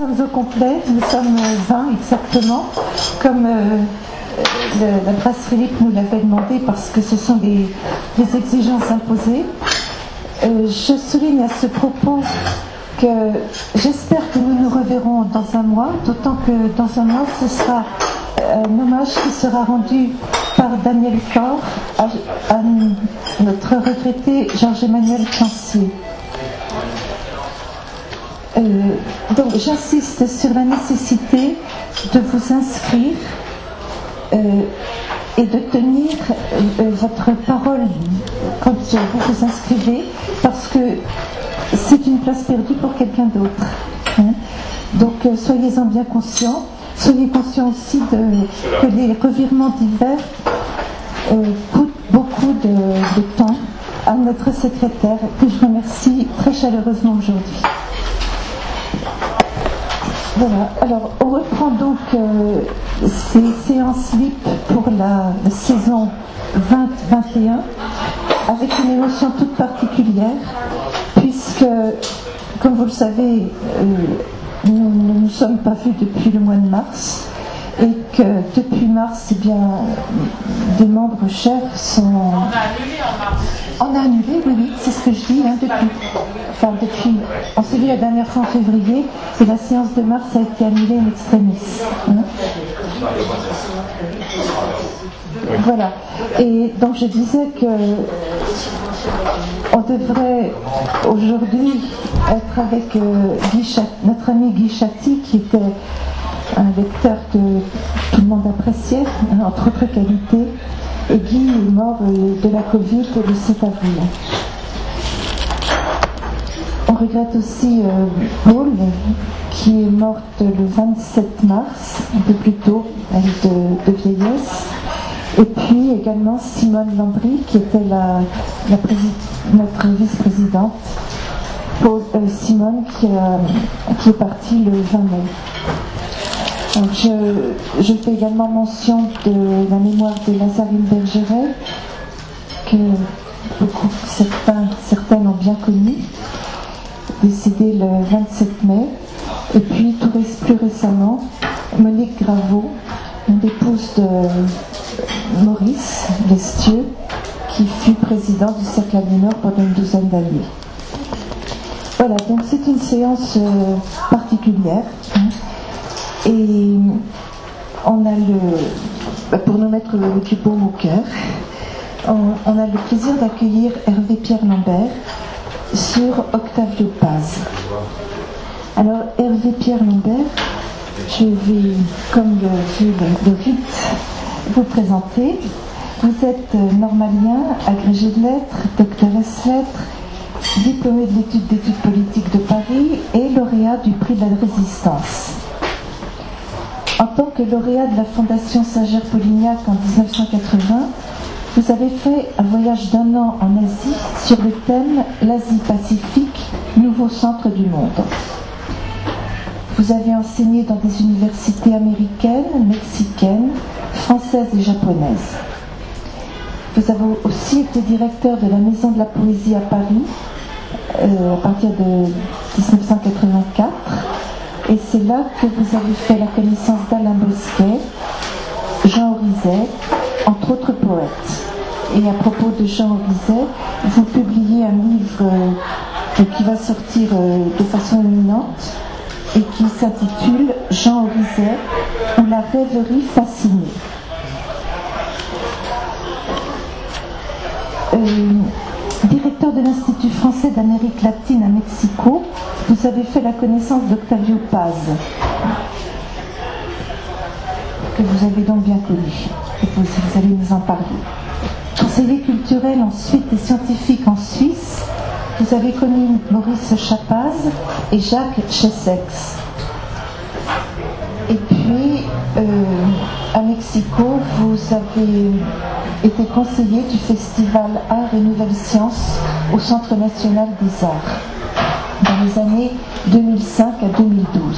sommes au complet, nous sommes 20 exactement, comme la grâce Philippe nous l'avait demandé parce que ce sont des exigences imposées. Je souligne à ce propos que j'espère que nous nous reverrons dans un mois, d'autant que dans un mois ce sera un hommage qui sera rendu par Daniel Faure à notre regretté Georges-Emmanuel Chancier. Donc j'insiste sur la nécessité de vous inscrire et de tenir votre parole quand vous vous inscrivez, parce que c'est une place perdue pour quelqu'un d'autre. Donc soyez-en bien conscients. Soyez conscients aussi que les revirements divers coûtent beaucoup de temps à notre secrétaire, que je remercie très chaleureusement aujourd'hui. Voilà, alors on reprend donc ces séances LIP pour la saison 20-21 avec une émotion toute particulière, puisque, comme vous le savez, nous ne nous sommes pas vus depuis le mois de mars, et que depuis mars, eh bien, des membres chers sont... On a annulé en mars. On a annulé, oui, c'est ce que je dis, depuis... On s'est vu la dernière fois en février, et la séance de mars a été annulée in extremis. Voilà. Et donc je disais que on devrait aujourd'hui être avec notre ami Guy Chatti, qui était un lecteur que tout le monde appréciait, entre autres qualités. Et Guy est mort de la Covid le 7 avril. On regrette aussi Paul, qui est morte le 27 mars, un peu plus tôt, de vieillesse. Et puis également Simone Landry, qui était notre vice-présidente. Simone qui est partie le 20 mai. Donc je fais également mention de la mémoire de Lazarine Bergeret, que certaines ont bien connue, décédée le 27 mai. Et puis plus récemment, Monique Graveau, l'épouse de Maurice Lestieux, qui fut président du Cercle Aliénor pendant une douzaine d'années. Voilà, donc c'est une séance particulière. Et on a pour nous mettre du baume au cœur, on a le plaisir d'accueillir Hervé Pierre Lambert sur Octavio Paz. Alors Hervé Pierre Lambert, je vais, comme le rite, vous présenter. Vous êtes normalien, agrégé de lettres, docteur ès lettres, diplômé de l'étude d'études politiques de Paris et lauréat du prix de la Résistance. En tant que lauréat de la Fondation Singer-Polignac en 1980, vous avez fait un voyage d'1 an en Asie sur le thème « L'Asie-Pacifique, nouveau centre du monde ». Vous avez enseigné dans des universités américaines, mexicaines, françaises et japonaises. Vous avez aussi été directeur de la Maison de la Poésie à Paris à partir de 1984. Et c'est là que vous avez fait la connaissance d'Alain Bosquet, Jean Orizet, entre autres poètes. Et à propos de Jean Orizet, vous publiez un livre qui va sortir de façon imminente et qui s'intitule Jean Orizet ou la rêverie fascinée. Directeur de l'Institut français d'Amérique latine à Mexico, vous avez fait la connaissance d'Octavio Paz, que vous avez donc bien connu, et vous allez nous en parler. Conseiller culturel ensuite et scientifique en Suisse, vous avez connu Maurice Chapaz et Jacques Chessex. Et puis, à Mexico, vous avez été conseiller du festival Arts et Nouvelles Sciences au Centre national des arts dans les années 2005 à 2012.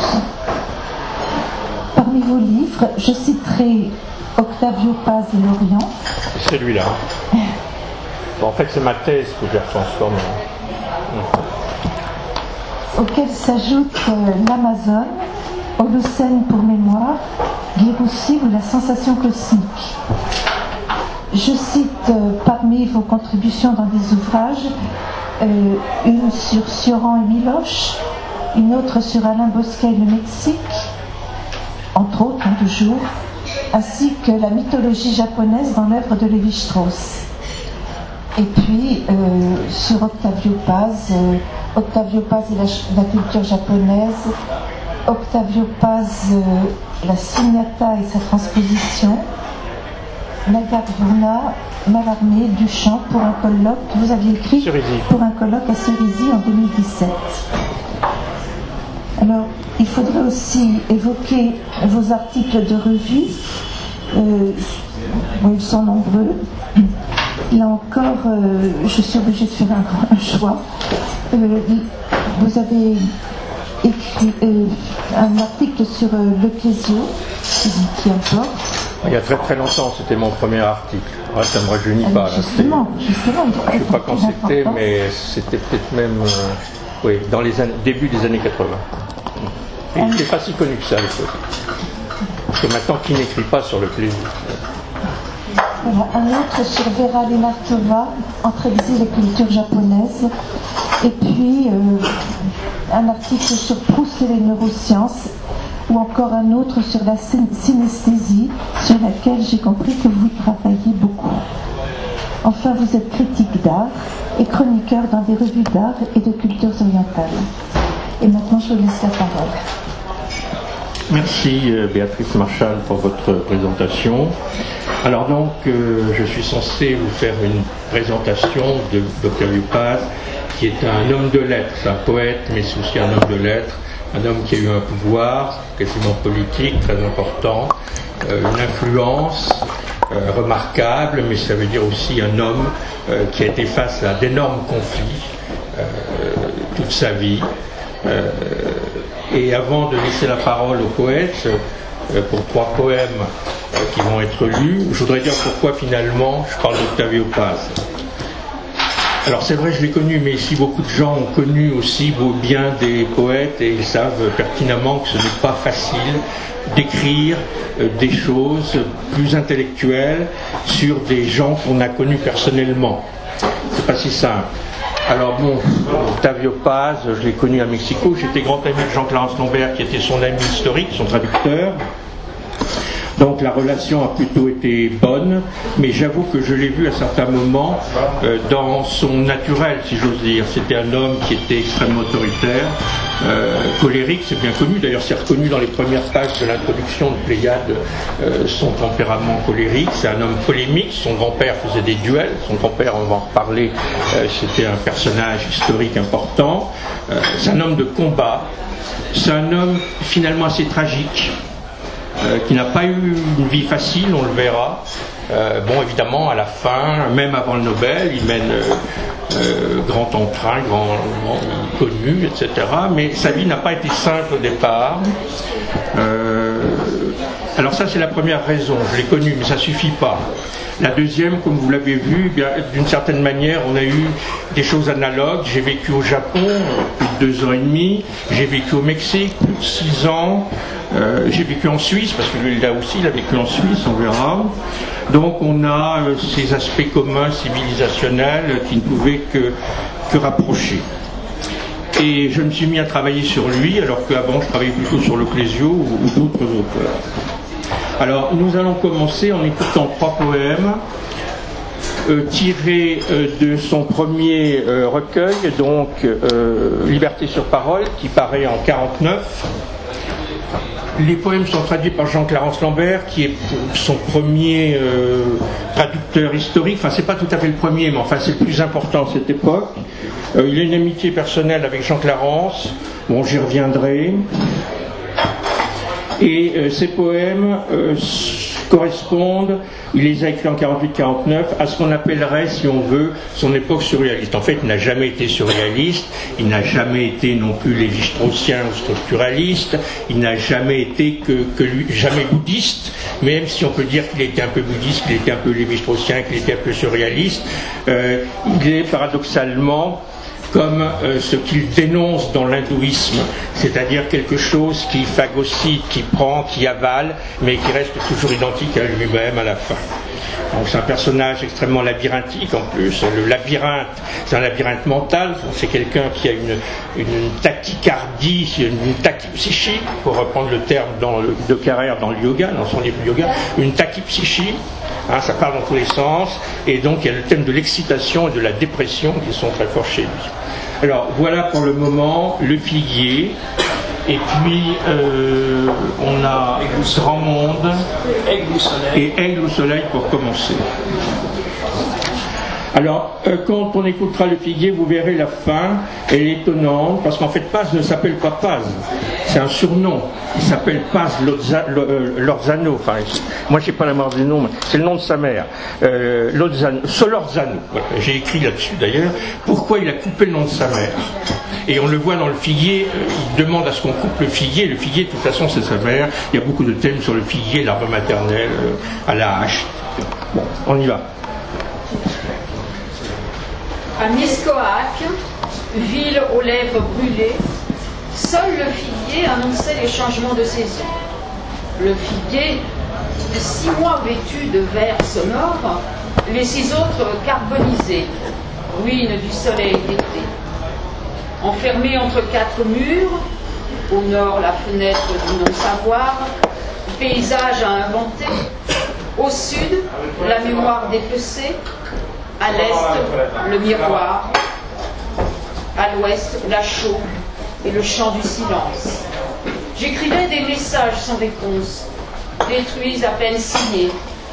Parmi vos livres, je citerai Octavio Paz et l'Orient. Celui-là. Bon, en fait, c'est ma thèse que j'ai transformée. Auquel s'ajoute l'Amazone, Holocène pour mémoire, Guy-Roussy ou la sensation cosmique. Je cite parmi vos contributions dans des ouvrages, une sur Sioran et Miloche, une autre sur Alain Bosquet et le Mexique, entre autres, toujours, ainsi que la mythologie japonaise dans l'œuvre de Lévi-Strauss. Et puis, sur Octavio Paz et la culture japonaise, Octavio Paz, la Sunyata et sa transposition, Nagarjuna, Mallarmé, Duchamp, pour un colloque que vous aviez écrit pour un colloque à Cerisy en 2017. Alors, il faudrait aussi évoquer vos articles de revue. Ils sont nombreux. Là encore, je suis obligée de faire un choix. Vous avez écrit un article sur le Clésio, qui importe. Il y a très très longtemps, c'était mon premier article. Ouais, ça ne me rajeunit pas. Justement, je ne sais pas quand c'était, mais c'était peut-être même dans les début des années 80. Et il n'était pas si connu que ça à l'époque. Parce que maintenant, qui n'écrit pas sur le Clésio? Voilà, un autre sur Vera Lenartova, Entre exil et culture japonaise. Et puis, un article sur Proust et les neurosciences, ou encore un autre sur la synesthésie, sur laquelle j'ai compris que vous travaillez beaucoup. Enfin, vous êtes critique d'art et chroniqueur dans des revues d'art et de cultures orientales. Et maintenant, je vous laisse la parole. Merci Béatrice Marchal pour votre présentation. Alors donc, je suis censé vous faire une présentation d'Octavio Paz, qui est un homme de lettres, un poète, mais c'est aussi un homme de lettres, un homme qui a eu un pouvoir quasiment politique très important, une influence remarquable, mais ça veut dire aussi un homme qui a été face à d'énormes conflits toute sa vie. Et avant de laisser la parole aux poètes, pour 3 poèmes qui vont être lus, je voudrais dire pourquoi finalement je parle d'Octavio Paz. Alors c'est vrai, je l'ai connu, mais ici beaucoup de gens ont connu aussi bien des poètes et ils savent pertinemment que ce n'est pas facile d'écrire des choses plus intellectuelles sur des gens qu'on a connus personnellement. C'est pas si simple. Alors bon, Octavio Paz, je l'ai connu à Mexico, j'étais grand ami de Jean-Clarence Lambert qui était son ami historique, son traducteur. Donc la relation a plutôt été bonne, mais j'avoue que je l'ai vu à certains moments dans son naturel, si j'ose dire. C'était un homme qui était extrêmement autoritaire, colérique, c'est bien connu. D'ailleurs, c'est reconnu dans les premières pages de l'introduction de Pléiade, son tempérament colérique. C'est un homme polémique. Son grand-père faisait des duels. Son grand-père, on va en reparler, c'était un personnage historique important. C'est un homme de combat. C'est un homme finalement assez tragique. Qui n'a pas eu une vie facile, on le verra. Bon, évidemment, à la fin, même avant le Nobel, il mène grand emprunt, grand connu, etc. Mais sa vie n'a pas été simple au départ. Alors ça, c'est la première raison. Je l'ai connu, mais ça ne suffit pas. La deuxième, comme vous l'avez vu, d'une certaine manière, on a eu des choses analogues. J'ai vécu au Japon plus de 2 ans et demi. J'ai vécu au Mexique plus de 6 ans. J'ai vécu en Suisse, parce que lui, là aussi, il a vécu en Suisse, on verra. Donc on a ces aspects communs civilisationnels qui ne pouvaient que rapprocher. Et je me suis mis à travailler sur lui, alors qu'avant je travaillais plutôt sur le Clésio ou d'autres auteurs. Alors nous allons commencer en écoutant 3 poèmes tirés de son premier recueil, donc Liberté sur parole, qui paraît en 1949. Les poèmes sont traduits par Jean-Clarence Lambert, qui est son premier traducteur historique. Enfin, c'est pas tout à fait le premier, mais enfin, c'est le plus important à cette époque. Il a une amitié personnelle avec Jean-Clarence. Bon, j'y reviendrai. Et ces poèmes correspondent, il les a écrits en 48-49, à ce qu'on appellerait, si on veut, son époque surréaliste. En fait, il n'a jamais été surréaliste, il n'a jamais été non plus lévi-straussien ou structuraliste, il n'a jamais été jamais bouddhiste, même si on peut dire qu'il était un peu bouddhiste, qu'il était un peu lévi-straussien, qu'il était un peu surréaliste, il est paradoxalement comme ce qu'il dénonce dans l'hindouisme, c'est-à-dire quelque chose qui phagocyte, qui prend, qui avale, mais qui reste toujours identique à lui-même à la fin. Donc c'est un personnage extrêmement labyrinthique en plus. Le labyrinthe, c'est un labyrinthe mental, c'est quelqu'un qui a une tachycardie, une tachypsychie, pour reprendre le terme de Carrère dans le yoga, dans son livre yoga, une tachypsychie, hein, ça part dans tous les sens, et donc il y a le thème de l'excitation et de la dépression qui sont très forts chez lui. Alors voilà pour le moment le figuier. Et puis, on a Grand Monde et Aigle au Soleil pour commencer. Alors, quand on écoutera le figuier, vous verrez la fin, elle est étonnante, parce qu'en fait, Paz ne s'appelle pas Paz, c'est un surnom. Il s'appelle Paz Lorzano, enfin, moi je sais pas la mort du nom, mais c'est le nom de sa mère, Solorzano. Voilà, j'ai écrit là-dessus d'ailleurs, pourquoi il a coupé le nom de sa mère. Et on le voit dans le figuier, il demande à ce qu'on coupe le figuier de toute façon c'est sa mère, il y a beaucoup de thèmes sur le figuier, l'arbre maternel, à la hache. Bon, on y va. À Miscoac, ville aux lèvres brûlées, seul le figuier annonçait les changements de saison. Le figuier, de 6 mois vêtu de vert sonore, les 6 autres carbonisés, ruines du soleil d'été. Enfermé entre 4 murs, au nord la fenêtre du non-savoir, paysage à inventer, au sud la mémoire dépecée, à l'est le miroir, à l'ouest la chaux et le chant du silence. J'écrivais des messages sans réponse, détruits à peine signés.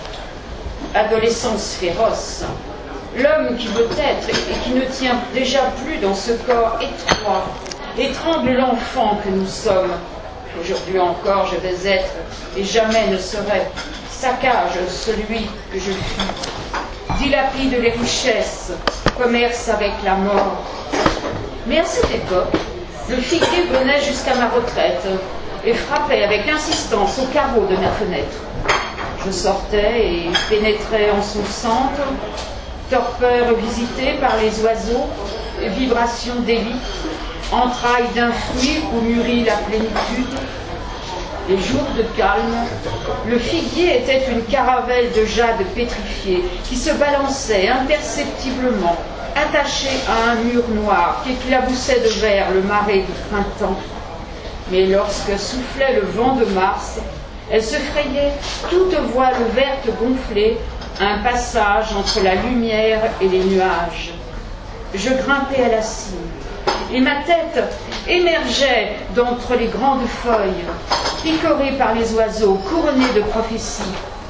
Adolescence féroce. L'homme qui veut être et qui ne tient déjà plus dans ce corps étroit étrangle l'enfant que nous sommes. Aujourd'hui encore je vais être et jamais ne serai. Saccage celui que je fuis. Dilapide les richesses, commerce avec la mort. Mais à cette époque, le figuier venait jusqu'à ma retraite et frappait avec insistance au carreau de ma fenêtre. Je sortais et pénétrais en son centre, torpeur visitée par les oiseaux, vibration d'élite, entrailles d'un fruit où mûrit la plénitude. Les jours de calme, le figuier était une caravelle de jade pétrifié qui se balançait imperceptiblement, attaché à un mur noir qui éclaboussait de vert le marais du printemps. Mais lorsque soufflait le vent de mars, elle se frayait, toute voile verte gonflée, un passage entre la lumière et les nuages. Je grimpais à la cime, et ma tête émergeait d'entre les grandes feuilles, picorée par les oiseaux, couronnée de prophéties.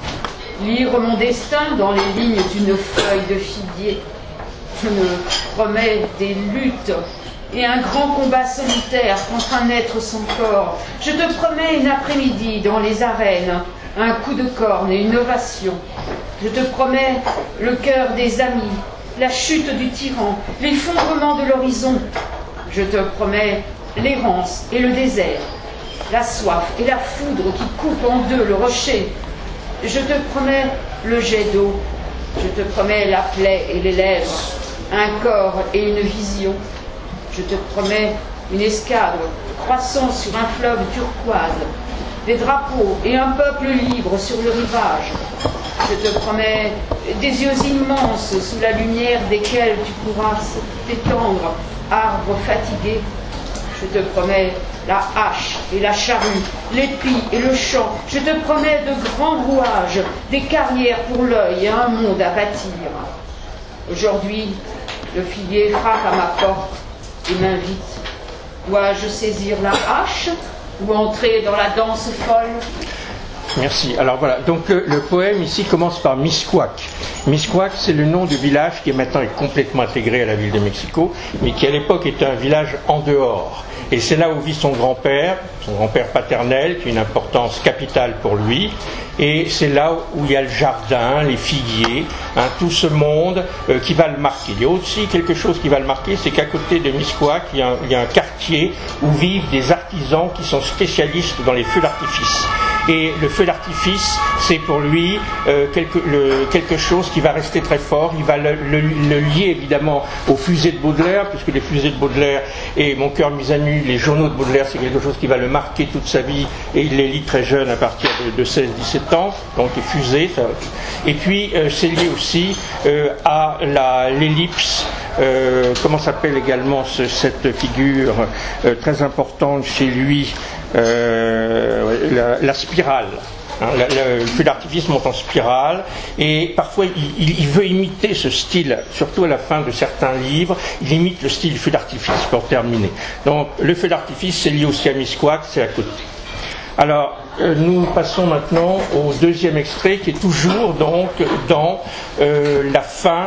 Lire mon destin dans les lignes d'une feuille de figuier. Je me promets des luttes et un grand combat solitaire contre un être sans corps. Je te promets une après-midi dans les arènes, un coup de corne et une ovation. Je te promets le cœur des amis, la chute du tyran, l'effondrement de l'horizon. Je te promets l'errance et le désert, la soif et la foudre qui coupent en deux le rocher. Je te promets le jet d'eau. Je te promets la plaie et les lèvres, un corps et une vision. Je te promets une escadre croissant sur un fleuve turquoise, des drapeaux et un peuple libre sur le rivage. Je te promets des yeux immenses sous la lumière desquels tu pourras t'étendre, arbre fatigué. Je te promets la hache et la charrue, l'épi et le champ. Je te promets de grands rouages, des carrières pour l'œil et un monde à bâtir. Aujourd'hui, le figuier frappe à ma porte et m'invite. Dois-je saisir la hache ou entrer dans la danse folle? Merci. Alors voilà, donc le poème ici commence par Miscoac. Miscoac, c'est le nom du village qui maintenant est complètement intégré à la ville de Mexico, mais qui à l'époque était un village en dehors. Et c'est là où vit son grand-père paternel, qui a une importance capitale pour lui. Et c'est là où il y a le jardin, les figuiers, tout ce monde qui va le marquer. Il y a aussi quelque chose qui va le marquer, c'est qu'à côté de Miscoac, il y a un quartier où vivent des artisans qui sont spécialistes dans les feux d'artifice. Et le feu d'artifice, c'est pour lui quelque chose qui va rester très fort. Il va le lier évidemment aux fusées de Baudelaire, puisque les fusées de Baudelaire et Mon cœur mis à nu, les journaux de Baudelaire, c'est quelque chose qui va le marquer toute sa vie, et il les lit très jeune, à partir de 16-17 ans, donc les fusées. Ça. Et puis c'est lié aussi à l'ellipse. Comment s'appelle également cette figure très importante chez lui, la spirale. Le feu d'artifice monte en spirale, et parfois il veut imiter ce style, surtout à la fin de certains livres, il imite le style du feu d'artifice pour terminer. Donc le feu d'artifice, c'est lié aussi à Misquoc, c'est à côté. Alors, nous passons maintenant au deuxième extrait, qui est toujours donc dans la fin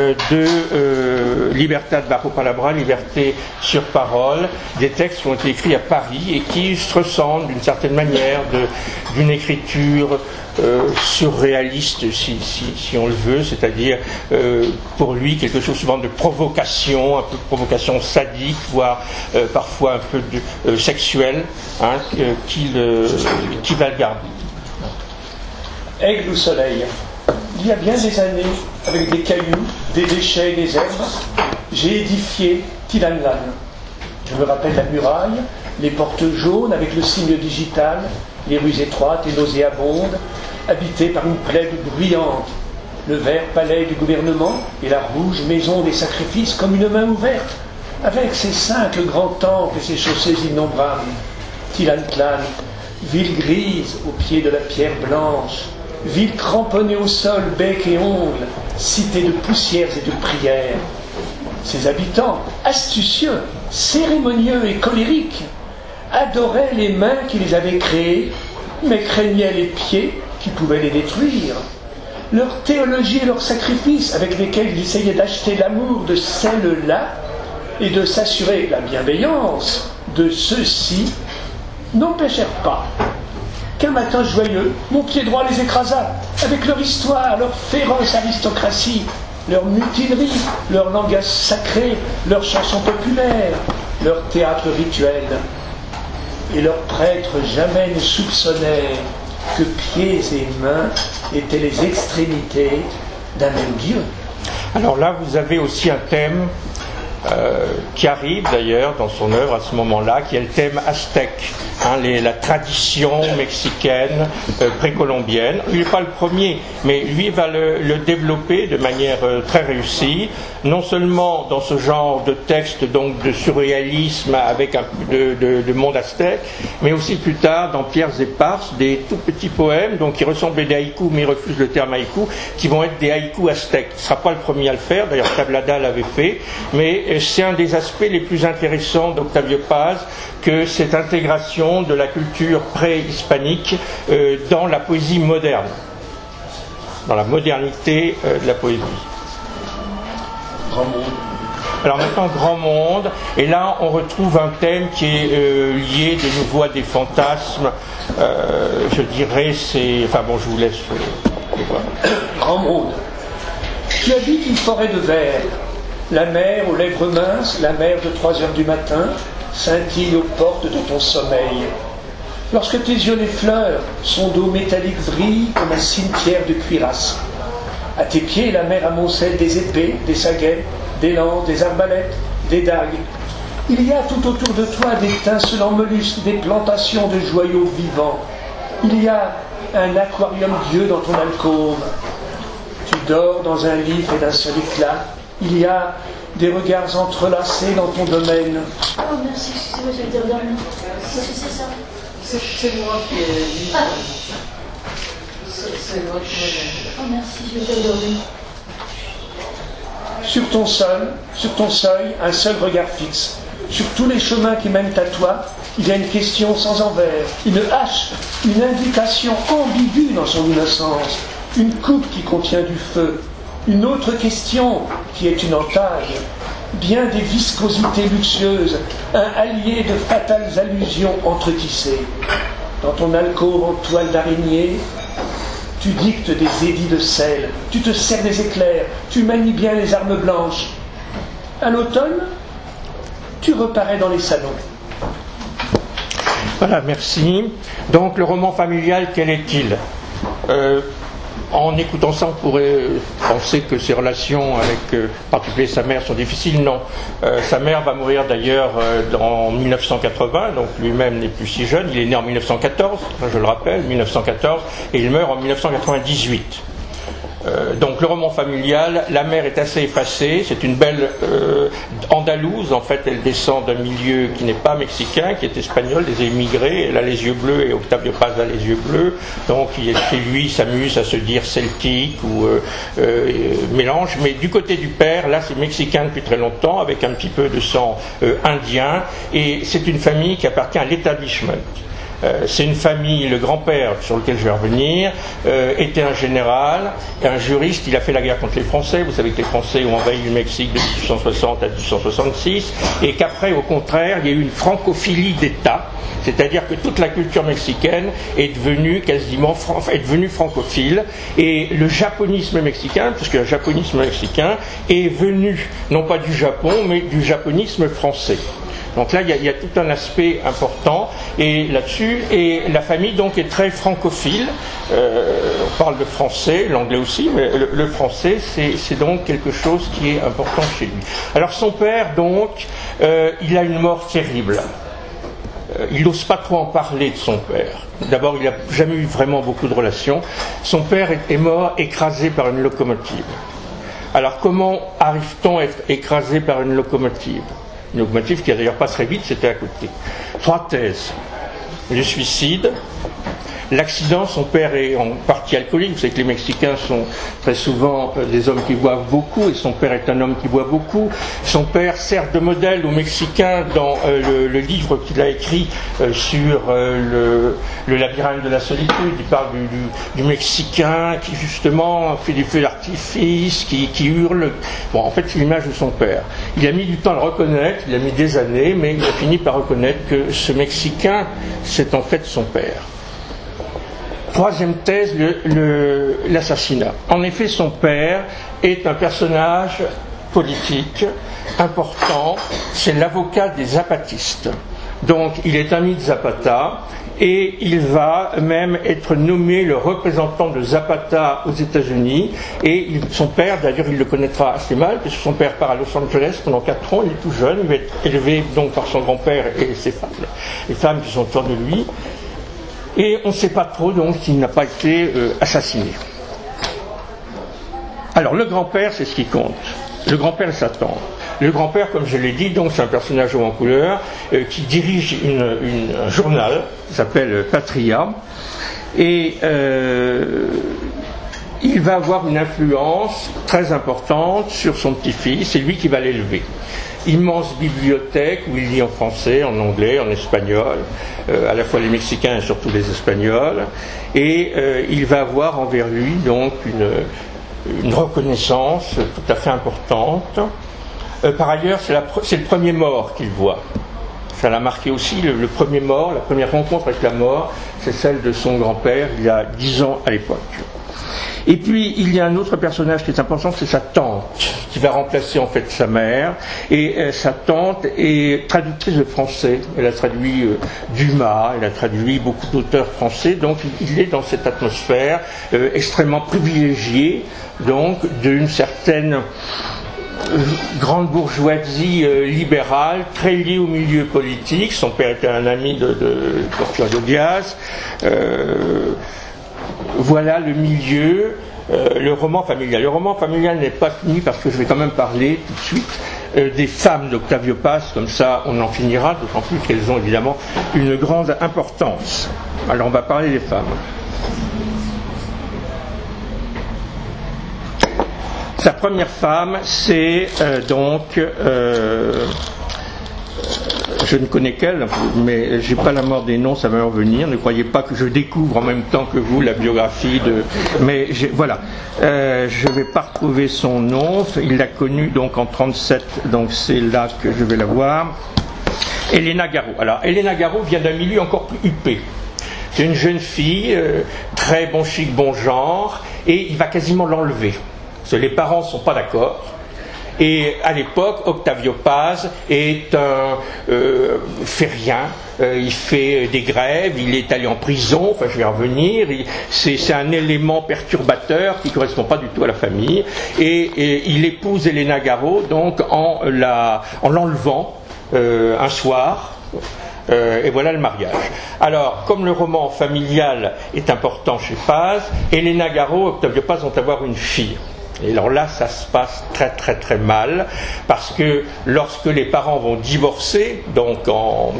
de Libertad bajo palabra, liberté sur parole, des textes qui ont été écrits à Paris et qui se ressemblent d'une certaine manière d'une écriture surréaliste, si on le veut, c'est-à-dire pour lui quelque chose souvent de provocation, un peu de provocation sadique, voire parfois un peu sexuelle, hein, qui va le garder. Aigle au soleil. Il y a bien des années, avec des cailloux, des déchets et des herbes, j'ai édifié Tilanlan. Je me rappelle la muraille, les portes jaunes avec le signe digital, les rues étroites et nauséabondes, habitées par une plèbe bruyante, le vert palais du gouvernement et la rouge maison des sacrifices comme une main ouverte, avec ses 5 grands temples et ses chaussées innombrables. Tlanlan, ville grise au pied de la pierre blanche, ville cramponnée au sol, bec et ongles, cité de poussières et de prières. Ses habitants, astucieux, cérémonieux et colériques, adoraient les mains qui les avaient créés, mais craignaient les pieds qui pouvaient les détruire. Leur théologie et leurs sacrifices, avec lesquels ils essayaient d'acheter l'amour de celles-là et de s'assurer la bienveillance de ceux-ci, n'empêchèrent pas qu'un matin joyeux, mon pied droit les écrasa, avec leur histoire, leur féroce aristocratie, leur mutinerie, leur langage sacré, leurs chansons populaires, leur théâtre rituel. Et leurs prêtres jamais ne soupçonnèrent que pieds et mains étaient les extrémités d'un même Dieu. Alors là, vous avez aussi un thème qui arrive d'ailleurs dans son œuvre à ce moment-là, qui est le thème aztèque, hein, la tradition mexicaine précolombienne. Il n'est pas le premier, mais lui va le développer de manière très réussie, non seulement dans ce genre de texte, donc de surréalisme avec un peu de monde aztèque, mais aussi plus tard dans Pierres éparses, des tout petits poèmes, donc qui ressemblent à des haïkus, mais il refuse le terme haïku, qui vont être des haïkus aztèques. Il ne sera pas le premier à le faire, d'ailleurs Tablada l'avait fait, mais c'est un des aspects les plus intéressants d'Octavio Paz, que cette intégration de la culture pré-hispanique dans la poésie moderne, dans la modernité de la poésie. Grand monde. Alors maintenant, grand monde, et là on retrouve un thème qui est lié de nouveau à des fantasmes, je dirais, c'est... Enfin bon, je vous laisse voir. Grand monde. Tu habites une forêt de verre. La mer aux lèvres minces, la mer de 3 heures du matin, scintille aux portes de ton sommeil. Lorsque tes yeux l'effleurent, son dos métallique brille comme un cimetière de cuirasse. À tes pieds, la mer amoncelle des épées, des saguets, des lances, des arbalètes, des dagues. Il y a tout autour de toi d'étincelants mollusques, des plantations de joyaux vivants. Il y a un aquarium Dieu dans ton alcôve. Tu dors dans un lit fait d'un seul éclat. Il y a des regards entrelacés dans ton domaine. Oh merci, excusez-moi, je vais dire dormir. C'est ça. C'est moi qui ai dit. Ah. C'est votre modèle. Oh merci, je vais dire dormir. Sur ton seuil, un seul regard fixe. Sur tous les chemins qui mènent à toi, il y a une question sans envers, une hache, une indication ambiguë dans son innocence, une coupe qui contient du feu. Une autre question, qui est une entaille, bien des viscosités luxueuses, un allié de fatales allusions entretissées. Dans ton alcôve en toile d'araignée, tu dictes des édits de sel, tu te sers des éclairs, tu manies bien les armes blanches. À l'automne, tu reparais dans les salons. Voilà, merci. Donc le roman familial, quel est-il ? En écoutant ça, on pourrait penser que ses relations avec, en particulier sa mère, sont difficiles. Non. Sa mère va mourir d'ailleurs en 1980, donc lui-même n'est plus si jeune. Il est né en 1914, je le rappelle, 1914, et il meurt en 1998. Donc le roman familial, la mère est assez effacée, c'est une belle andalouse, en fait elle descend d'un milieu qui n'est pas mexicain, qui est espagnol, des émigrés, elle a les yeux bleus et Octavio Paz a les yeux bleus, donc chez lui il s'amuse à se dire celtique ou mélange, mais du côté du père, là c'est mexicain depuis très longtemps, avec un petit peu de sang indien, et c'est une famille qui appartient à l'établissement. C'est une famille, le grand-père sur lequel je vais revenir, était un général, un juriste, il a fait la guerre contre les Français, vous savez que les Français ont envahi le Mexique de 1860 à 1866, et qu'après, au contraire, il y a eu une francophilie d'État, c'est-à-dire que toute la culture mexicaine est devenue francophile, et le japonisme mexicain, parce que le japonisme mexicain est venu, non pas du Japon, mais du japonisme français. Donc là, il y a tout un aspect important et là-dessus, et la famille donc est très francophile. On parle de français, l'anglais aussi, mais le français, c'est donc quelque chose qui est important chez lui. Alors son père, donc, il a une mort terrible. Il n'ose pas trop en parler de son père. D'abord, il n'a jamais eu vraiment beaucoup de relations. Son père est mort écrasé par une locomotive. Alors comment arrive-t-on à être écrasé par une locomotive ? Une locomotive qui d'ailleurs pas très vite, c'était à côté. 3 thèses. Le suicide, l'accident, son père est en partie alcoolique, vous savez que les Mexicains sont très souvent des hommes qui boivent beaucoup, et son père est un homme qui boit beaucoup. Son père sert de modèle aux Mexicains dans le livre qu'il a écrit sur le labyrinthe de la solitude. Il parle du Mexicain qui justement fait des feux d'artifice, qui hurle. Bon, en fait, c'est l'image de son père. Il a mis du temps à le reconnaître, il a mis des années, mais il a fini par reconnaître que ce Mexicain, c'est en fait son père. 3e thèse, l'assassinat. En effet, son père est un personnage politique important, c'est l'avocat des zapatistes. Donc, il est ami de Zapata et il va même être nommé le représentant de Zapata aux États-Unis. Et son père, d'ailleurs, il le connaîtra assez mal, puisque son père part à Los Angeles pendant 4 ans, il est tout jeune, il va être élevé donc par son grand-père et ses femmes, les femmes qui sont autour de lui. Et on ne sait pas trop donc s'il n'a pas été assassiné. Alors le grand-père, c'est ce qui compte. Le grand-père et sa tante. Le grand-père, comme je l'ai dit, donc c'est un personnage haut en couleur qui dirige un journal qui s'appelle Patria, et il va avoir une influence très importante sur son petit-fils. C'est lui qui va l'élever. Immense bibliothèque où il lit en français, en anglais, en espagnol, à la fois les Mexicains et surtout les Espagnols, et il va avoir envers lui donc une reconnaissance tout à fait importante. Par ailleurs, c'est le premier mort qu'il voit. Ça l'a marqué aussi, le premier mort, la première rencontre avec la mort, c'est celle de son grand-père, il y a 10 ans à l'époque. Et puis, il y a un autre personnage qui est important, c'est sa tante, qui va remplacer en fait sa mère. Et sa tante est traductrice de français. Elle a traduit Dumas, elle a traduit beaucoup d'auteurs français. Donc, il est dans cette atmosphère extrêmement privilégiée, donc, d'une certaine grande bourgeoisie libérale, très liée au milieu politique. Son père était un ami de Porfirio Diaz. Voilà le milieu, le roman familial. Le roman familial n'est pas fini parce que je vais quand même parler tout de suite des femmes d'Octavio Paz, comme ça on en finira, d'autant plus qu'elles ont évidemment une grande importance. Alors on va parler des femmes. Sa première femme, c'est je ne connais qu'elle, mais j'ai pas la mort des noms, ça va me revenir. Ne croyez pas que je découvre en même temps que vous la biographie de. Mais voilà, je vais pas retrouver son nom. Il l'a connue donc en 1937, donc c'est là que je vais la voir. Elena Garro. Alors, Elena Garro vient d'un milieu encore plus huppé. C'est une jeune fille, très bon chic, bon genre, et il va quasiment l'enlever. Parce que les parents ne sont pas d'accord. Et à l'époque, Octavio Paz est un fait rien. Il fait des grèves, il est allé en prison, enfin je vais y revenir, c'est un élément perturbateur qui ne correspond pas du tout à la famille, et il épouse Elena Garro donc en l'enlevant un soir, et voilà le mariage. Alors, comme le roman familial est important chez Paz, Elena Garro et Octavio Paz vont avoir une fille. Et alors là, ça se passe très très très mal, parce que lorsque les parents vont divorcer, donc en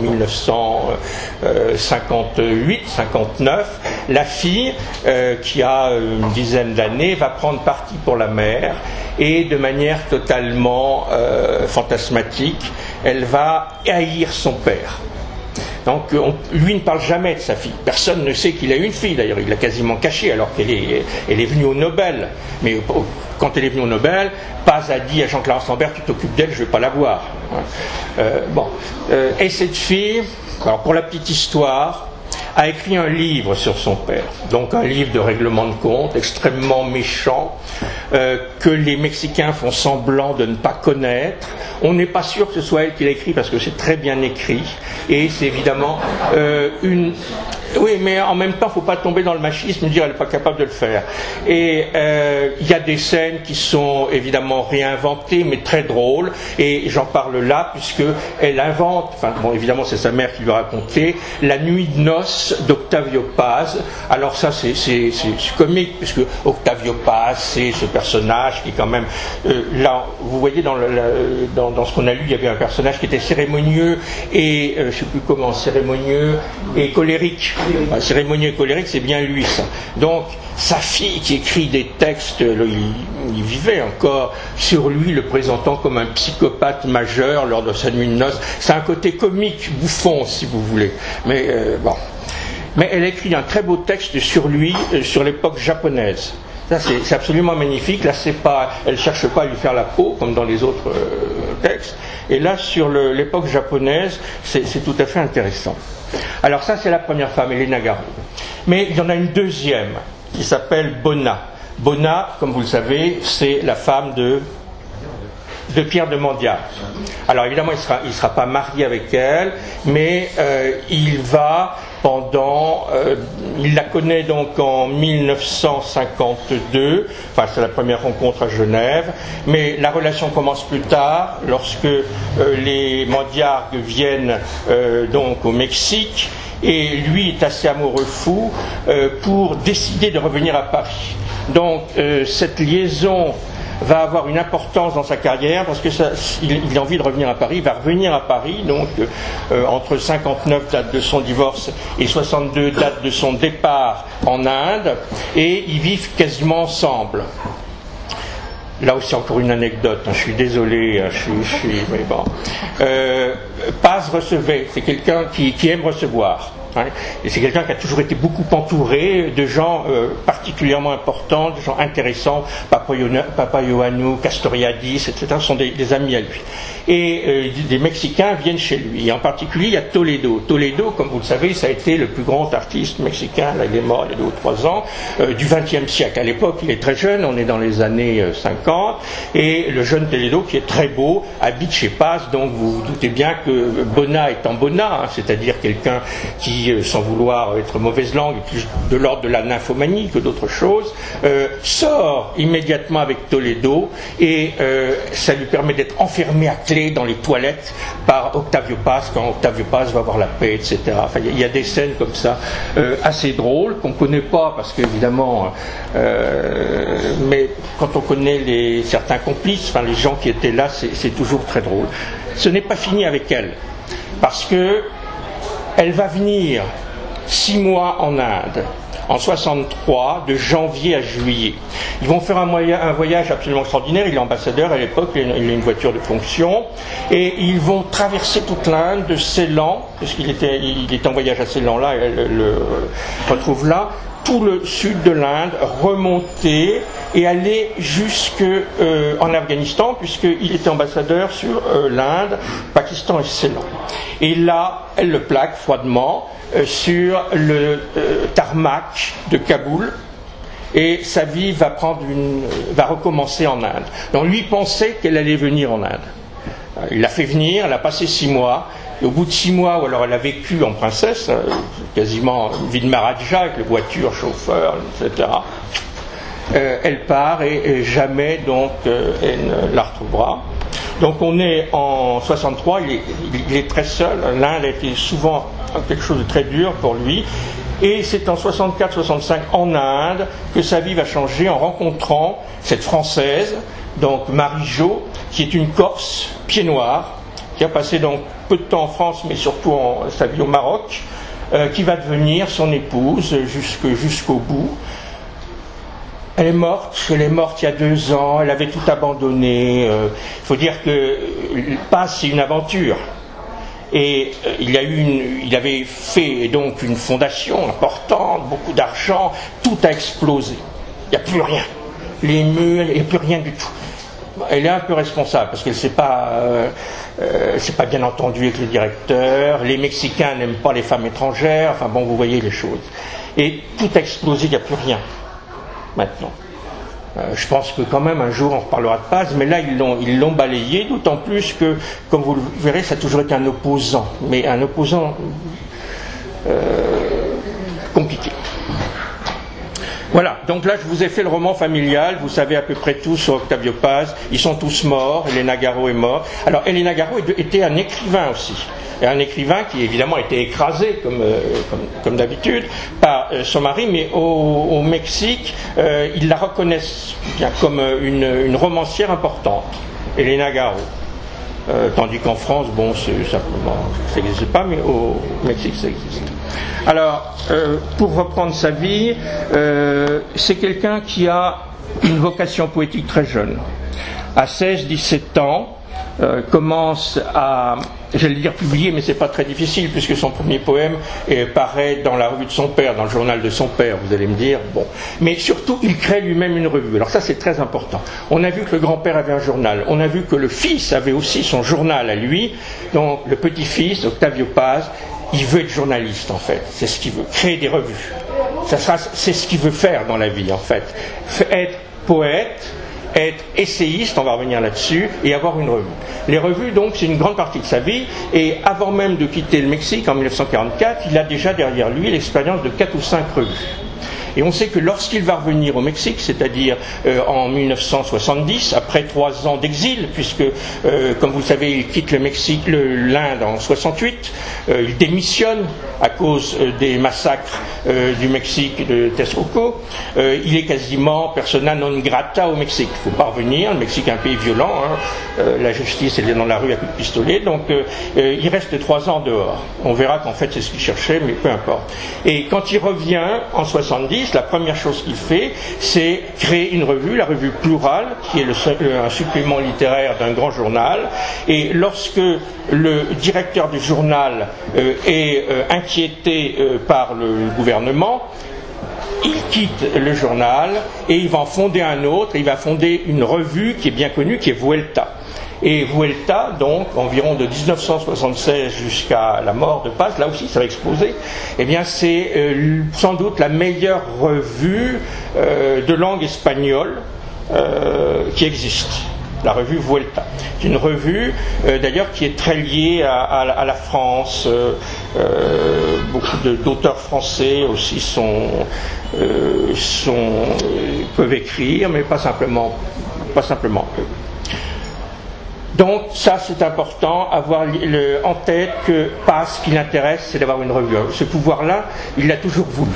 1958-59, la fille, qui a une dizaine d'années, va prendre parti pour la mère, et de manière totalement fantasmatique, elle va haïr son père. Donc lui ne parle jamais de sa fille. Personne ne sait qu'il a une fille, d'ailleurs, il l'a quasiment cachée alors qu'elle est venue au Nobel. Mais quand elle est venue au Nobel, Paz a dit à Jean-Claude Lambert, tu t'occupes d'elle, je ne vais pas la voir. Et cette fille, alors pour la petite histoire, a écrit un livre sur son père, donc un livre de règlement de compte extrêmement méchant, que les Mexicains font semblant de ne pas connaître. On n'est pas sûr que ce soit elle qui l'a écrit parce que c'est très bien écrit, et c'est évidemment une... Oui, mais en même temps, il ne faut pas tomber dans le machisme et dire qu'elle n'est pas capable de le faire. Et il y a des scènes qui sont évidemment réinventées, mais très drôles, et j'en parle là, puisqu'elle invente, enfin bon, évidemment c'est sa mère qui lui a raconté, la nuit de noces d'Octavio Paz. Alors ça, c'est comique, puisque Octavio Paz, c'est ce personnage qui est quand même... là, vous voyez, dans ce qu'on a lu, il y avait un personnage qui était cérémonieux, et je ne sais plus comment, cérémonieux et colérique. Cérémonieux et colérique, c'est bien lui, ça. Donc, sa fille qui écrit des textes, il vivait encore sur lui, le présentant comme un psychopathe majeur lors de sa nuit de noces. C'est un côté comique, bouffon, si vous voulez. Mais bon. Mais elle écrit un très beau texte sur lui, sur l'époque japonaise. Ça, c'est absolument magnifique. Là, elle ne cherche pas à lui faire la peau, comme dans les autres textes. Et là, sur l'époque japonaise, c'est tout à fait intéressant. Alors ça, c'est la première femme, Elena Garro. Mais il y en a une deuxième, qui s'appelle Bona. Bona, comme vous le savez, c'est la femme de Pierre de Mandiart. Alors évidemment, il ne sera pas marié avec elle, mais il va il la connaît donc en 1952, enfin c'est la première rencontre à Genève, mais la relation commence plus tard, lorsque les Mandiart viennent donc au Mexique, et lui est assez amoureux fou pour décider de revenir à Paris. Donc cette liaison va avoir une importance dans sa carrière parce que il a envie de revenir à Paris, il va revenir à Paris, donc entre 59 date de son divorce et 62 date de son départ en Inde, et ils vivent quasiment ensemble. Là aussi encore une anecdote, je suis désolé, mais bon. Paz recevait, c'est quelqu'un qui aime recevoir. Et c'est quelqu'un qui a toujours été beaucoup entouré de gens particulièrement importants, de gens intéressants, Papa Yohannou, Castoriadis, etc. sont des amis à lui. Et des Mexicains viennent chez lui. Et en particulier, il y a Toledo. Toledo, comme vous le savez, ça a été le plus grand artiste mexicain, là il est mort il y a 2 ou 3 ans, du XXe siècle. À l'époque, il est très jeune, on est dans les années 50, et le jeune Toledo, qui est très beau, habite chez Paz, donc vous vous doutez bien que Bona étant Bona, c'est-à-dire quelqu'un qui, sans vouloir être mauvaise langue, est plus de l'ordre de la nymphomanie que d'autre chose, sort immédiatement avec Toledo, et ça lui permet d'être enfermé à clé dans les toilettes par Octavio Paz quand Octavio Paz va avoir la paix, etc. Enfin, il y a des scènes comme ça assez drôles qu'on ne connaît pas parce qu'évidemment, mais quand on connaît certains complices, enfin les gens qui étaient là, c'est toujours très drôle. Ce n'est pas fini avec elle parce que elle va venir 6 mois en Inde. En 63, de janvier à juillet. Ils vont faire un voyage absolument extraordinaire. Il est ambassadeur à l'époque, il a une voiture de fonction, et ils vont traverser toute l'Inde, de Ceylan, puisqu'il était en voyage à Ceylan là, elle le retrouve là, tout le sud de l'Inde, remonter et aller jusque en Afghanistan, puisqu'il était ambassadeur sur l'Inde, Pakistan et Ceylan. Et là, elle le plaque froidement sur le tarmac de Kaboul, et sa vie va recommencer en Inde. Donc lui pensait qu'elle allait venir en Inde. Il l'a fait venir, elle a passé 6 mois, et au bout de 6 mois, alors elle a vécu en princesse, quasiment une vie de Maharaja, avec les voitures, chauffeurs, etc. Elle part et jamais donc elle ne la retrouvera. Donc on est en 63, il est très seul, l'Inde a été souvent quelque chose de très dur pour lui, et c'est en 64-65 en Inde que sa vie va changer en rencontrant cette Française, donc Marie Jo, qui est une Corse, pied noir, qui a passé donc peu de temps en France, mais surtout sa vie au Maroc, qui va devenir son épouse jusqu'au bout. Elle est morte il y a 2 ans, elle avait tout abandonné. Il faut dire que Paz, c'est une aventure. Et il avait fait donc une fondation importante, beaucoup d'argent, tout a explosé. Il n'y a plus rien. Les murs, il n'y a plus rien du tout. Elle est un peu responsable parce qu'elle s'est pas bien entendue avec le directeur. Les Mexicains n'aiment pas les femmes étrangères. Enfin bon, vous voyez les choses. Et tout a explosé, il n'y a plus rien maintenant. Je pense que quand même un jour on reparlera de Paz, mais là ils l'ont balayé, d'autant plus que, comme vous le verrez, ça a toujours été un opposant, mais un opposant compliqué. Voilà, donc là je vous ai fait le roman familial, vous savez à peu près tout sur Octavio Paz, ils sont tous morts, Elena Garro est mort. Alors Elena Garro était un écrivain aussi, et un écrivain qui évidemment a été écrasé comme d'habitude par son mari, mais au Mexique ils la reconnaissent bien comme une romancière importante, Elena Garro. Tandis qu'en France, bon, ça n'existe pas, mais au Mexique, ça existe. Alors, pour reprendre sa vie, c'est quelqu'un qui a une vocation poétique très jeune. À 16-17 ans, commence à, j'allais dire publier, mais c'est pas très difficile puisque son premier poème paraît dans la revue de son père, dans le journal de son père, vous allez me dire, bon. Mais surtout, il crée lui-même une revue. Alors ça, c'est très important. On a vu que le grand-père avait un journal. On a vu que le fils avait aussi son journal à lui. Donc, le petit-fils, Octavio Paz, il veut être journaliste, en fait. C'est ce qu'il veut. Créer des revues. C'est ce qu'il veut faire dans la vie, en fait. Être poète, être essayiste, on va revenir là-dessus, et avoir une revue. Les revues, donc, c'est une grande partie de sa vie, et avant même de quitter le Mexique, en 1944, il a déjà derrière lui l'expérience de 4 ou 5 revues. Et on sait que lorsqu'il va revenir au Mexique, c'est-à-dire en 1970, après 3 ans d'exil, puisque, comme vous le savez, il quitte le Mexique, l'Inde en 68, il démissionne à cause des massacres du Mexique de Texcoco, il est quasiment persona non grata au Mexique. Il ne faut pas revenir, le Mexique est un pays violent, hein, la justice elle est dans la rue à coups de pistolet, donc il reste 3 ans dehors. On verra qu'en fait c'est ce qu'il cherchait, mais peu importe. Et quand il revient en 70, la première chose qu'il fait, c'est créer une revue, la revue Plurale, qui est un supplément littéraire d'un grand journal. Et lorsque le directeur du journal est inquiété par le gouvernement, il quitte le journal et il va en fonder un autre, il va fonder une revue qui est bien connue, qui est Vuelta. Et Vuelta, donc, environ de 1976 jusqu'à la mort de Paz, là aussi ça va exploser, eh bien c'est sans doute la meilleure revue de langue espagnole qui existe. La revue Vuelta. C'est une revue d'ailleurs qui est très liée à la France. Beaucoup d'auteurs français aussi peuvent écrire, mais pas simplement eux. Donc ça c'est important, avoir en tête que Paz, ce qui l'intéresse, c'est d'avoir une revue. Ce pouvoir-là, il l'a toujours voulu.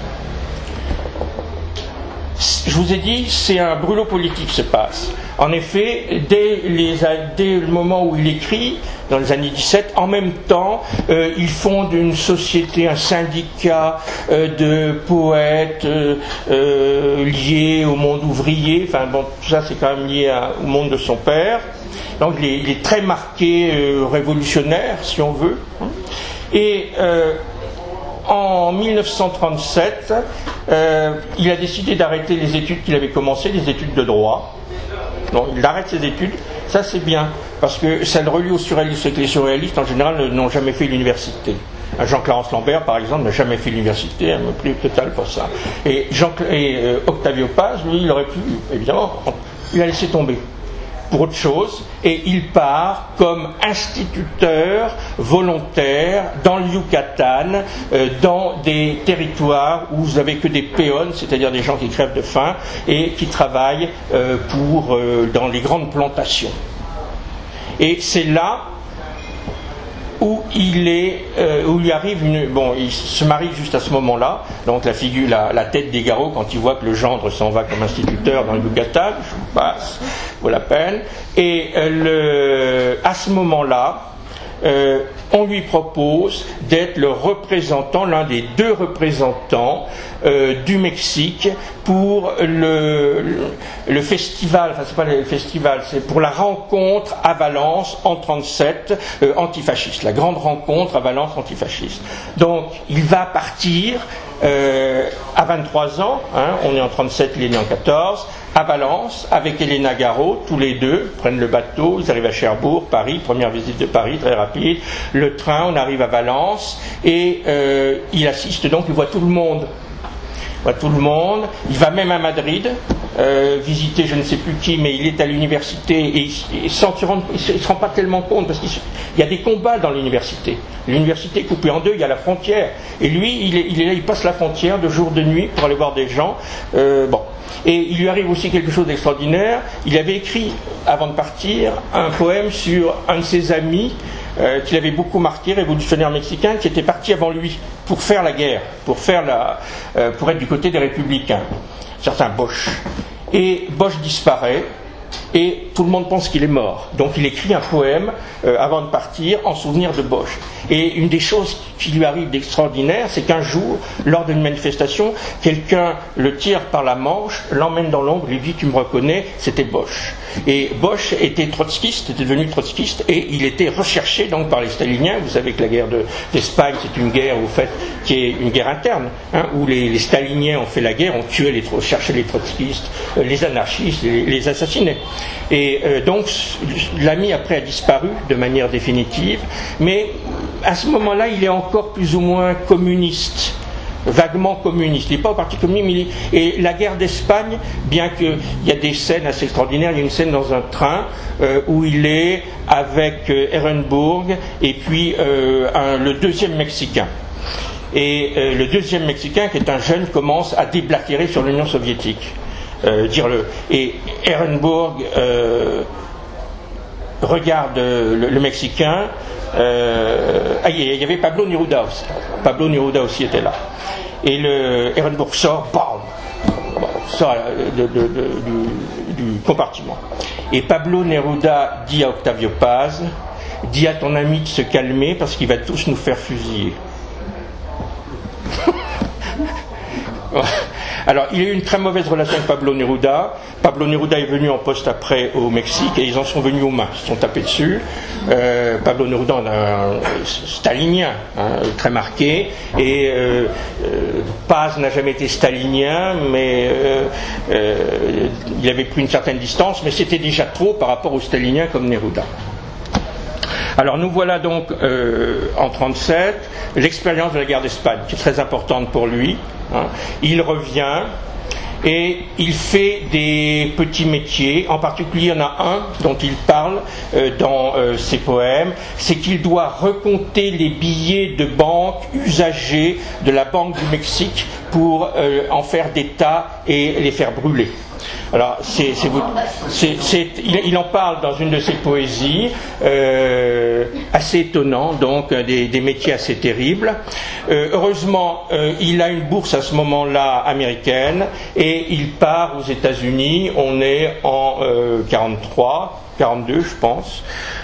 Je vous ai dit, c'est un brûlot politique ce Paz. En effet, dès le moment où il écrit, dans les années 17, en même temps, il fonde une société, un syndicat de poètes liés au monde ouvrier. Enfin bon, tout ça c'est quand même lié au monde de son père. Donc il est très marqué révolutionnaire, si on veut. Et en 1937, il a décidé d'arrêter les études qu'il avait commencées, les études de droit. Donc il arrête ses études, ça c'est bien, parce que ça le relie aux surréalistes, et que les surréalistes en général n'ont jamais fait l'université. Jean-Clarence Lambert, par exemple, n'a jamais fait l'université, un mépris total pour ça. Et Octavio Paz, lui, il aurait pu, évidemment, il a laissé tomber pour autre chose, et il part comme instituteur volontaire dans le Yucatan, dans des territoires où vous n'avez que des péons, c'est-à-dire des gens qui crèvent de faim et qui travaillent dans les grandes plantations. Et c'est là où il arrive il se marie juste à ce moment-là, donc la tête d'Egaro, quand il voit que le gendre s'en va comme instituteur dans le Yucatan, je passe, vaut la peine, et à ce moment-là, on lui propose d'être le représentant, l'un des 2 représentants du Mexique pour le festival, enfin c'est pas le festival, c'est pour la rencontre à Valence en 1937 antifasciste, la grande rencontre à Valence antifasciste. Donc il va partir à 23 ans, on est en 1937, il est né en 1914, à Valence, avec Elena Garro, tous les 2 prennent le bateau, ils arrivent à Cherbourg, Paris, première visite de Paris, très rapide, le train, on arrive à Valence, et il assiste donc, il voit tout le monde. Il va même à Madrid, visiter je ne sais plus qui, mais il est à l'université et il se rend pas tellement compte parce qu'il y a des combats dans l'université. L'université est coupée en 2, il y a la frontière. Et lui, il est là, il passe la frontière de jour, de nuit pour aller voir des gens. Et il lui arrive aussi quelque chose d'extraordinaire. Il avait écrit, avant de partir, un poème sur un de ses amis qui l'avait beaucoup marqué, révolutionnaire mexicain, qui était parti avant lui pour faire la guerre, pour être du côté des républicains, certain Bosch. Et Bosch disparaît, et tout le monde pense qu'il est mort. Donc il écrit un poème avant de partir en souvenir de Bosch. Et une des choses qui lui arrive d'extraordinaire, c'est qu'un jour, lors d'une manifestation, quelqu'un le tire par la manche, l'emmène dans l'ombre, lui dit « Tu me reconnais ?» C'était Bosch. Et Bosch était trotskiste, était devenu trotskiste, et il était recherché donc par les staliniens. Vous savez que la guerre d'Espagne, c'est une guerre qui est une guerre interne, où les staliniens ont fait la guerre, ont tué cherché les trotskistes, les anarchistes, les assassinaient. Et donc l'ami après a disparu de manière définitive, mais à ce moment-là il est encore plus ou moins communiste, vaguement communiste. Il n'est pas au parti communiste, et la guerre d'Espagne, bien qu'il y a des scènes assez extraordinaires, il y a une scène dans un train où il est avec Ehrenburg et puis le 2e Mexicain. Et le 2e Mexicain, qui est un jeune, commence à déblatérer sur l'Union soviétique. Et Ehrenburg regarde le Mexicain. Il y avait Pablo Neruda aussi. Pablo Neruda aussi était là. Et Ehrenburg sort, sort du compartiment. Et Pablo Neruda dit à Octavio Paz, dis à ton ami de se calmer parce qu'il va tous nous faire fusiller. Alors, il a eu une très mauvaise relation avec Pablo Neruda. Pablo Neruda est venu en poste après au Mexique et ils en sont venus aux mains, ils se sont tapés dessus. Pablo Neruda est un stalinien, très marqué, et Paz n'a jamais été stalinien, mais il avait pris une certaine distance, mais c'était déjà trop par rapport aux staliniens comme Neruda. Alors nous voilà donc en 1937, l'expérience de la guerre d'Espagne, qui est très importante pour lui. Il revient et il fait des petits métiers. En particulier, il y en a un dont il parle dans ses poèmes, c'est qu'il doit recompter les billets de banque usagés de la Banque du Mexique pour en faire des tas et les faire brûler. Alors, il en parle dans une de ses poésies, assez étonnant, donc des métiers assez terribles. Heureusement, il a une bourse à ce moment-là américaine et il part aux États-Unis. On est en 42, je pense,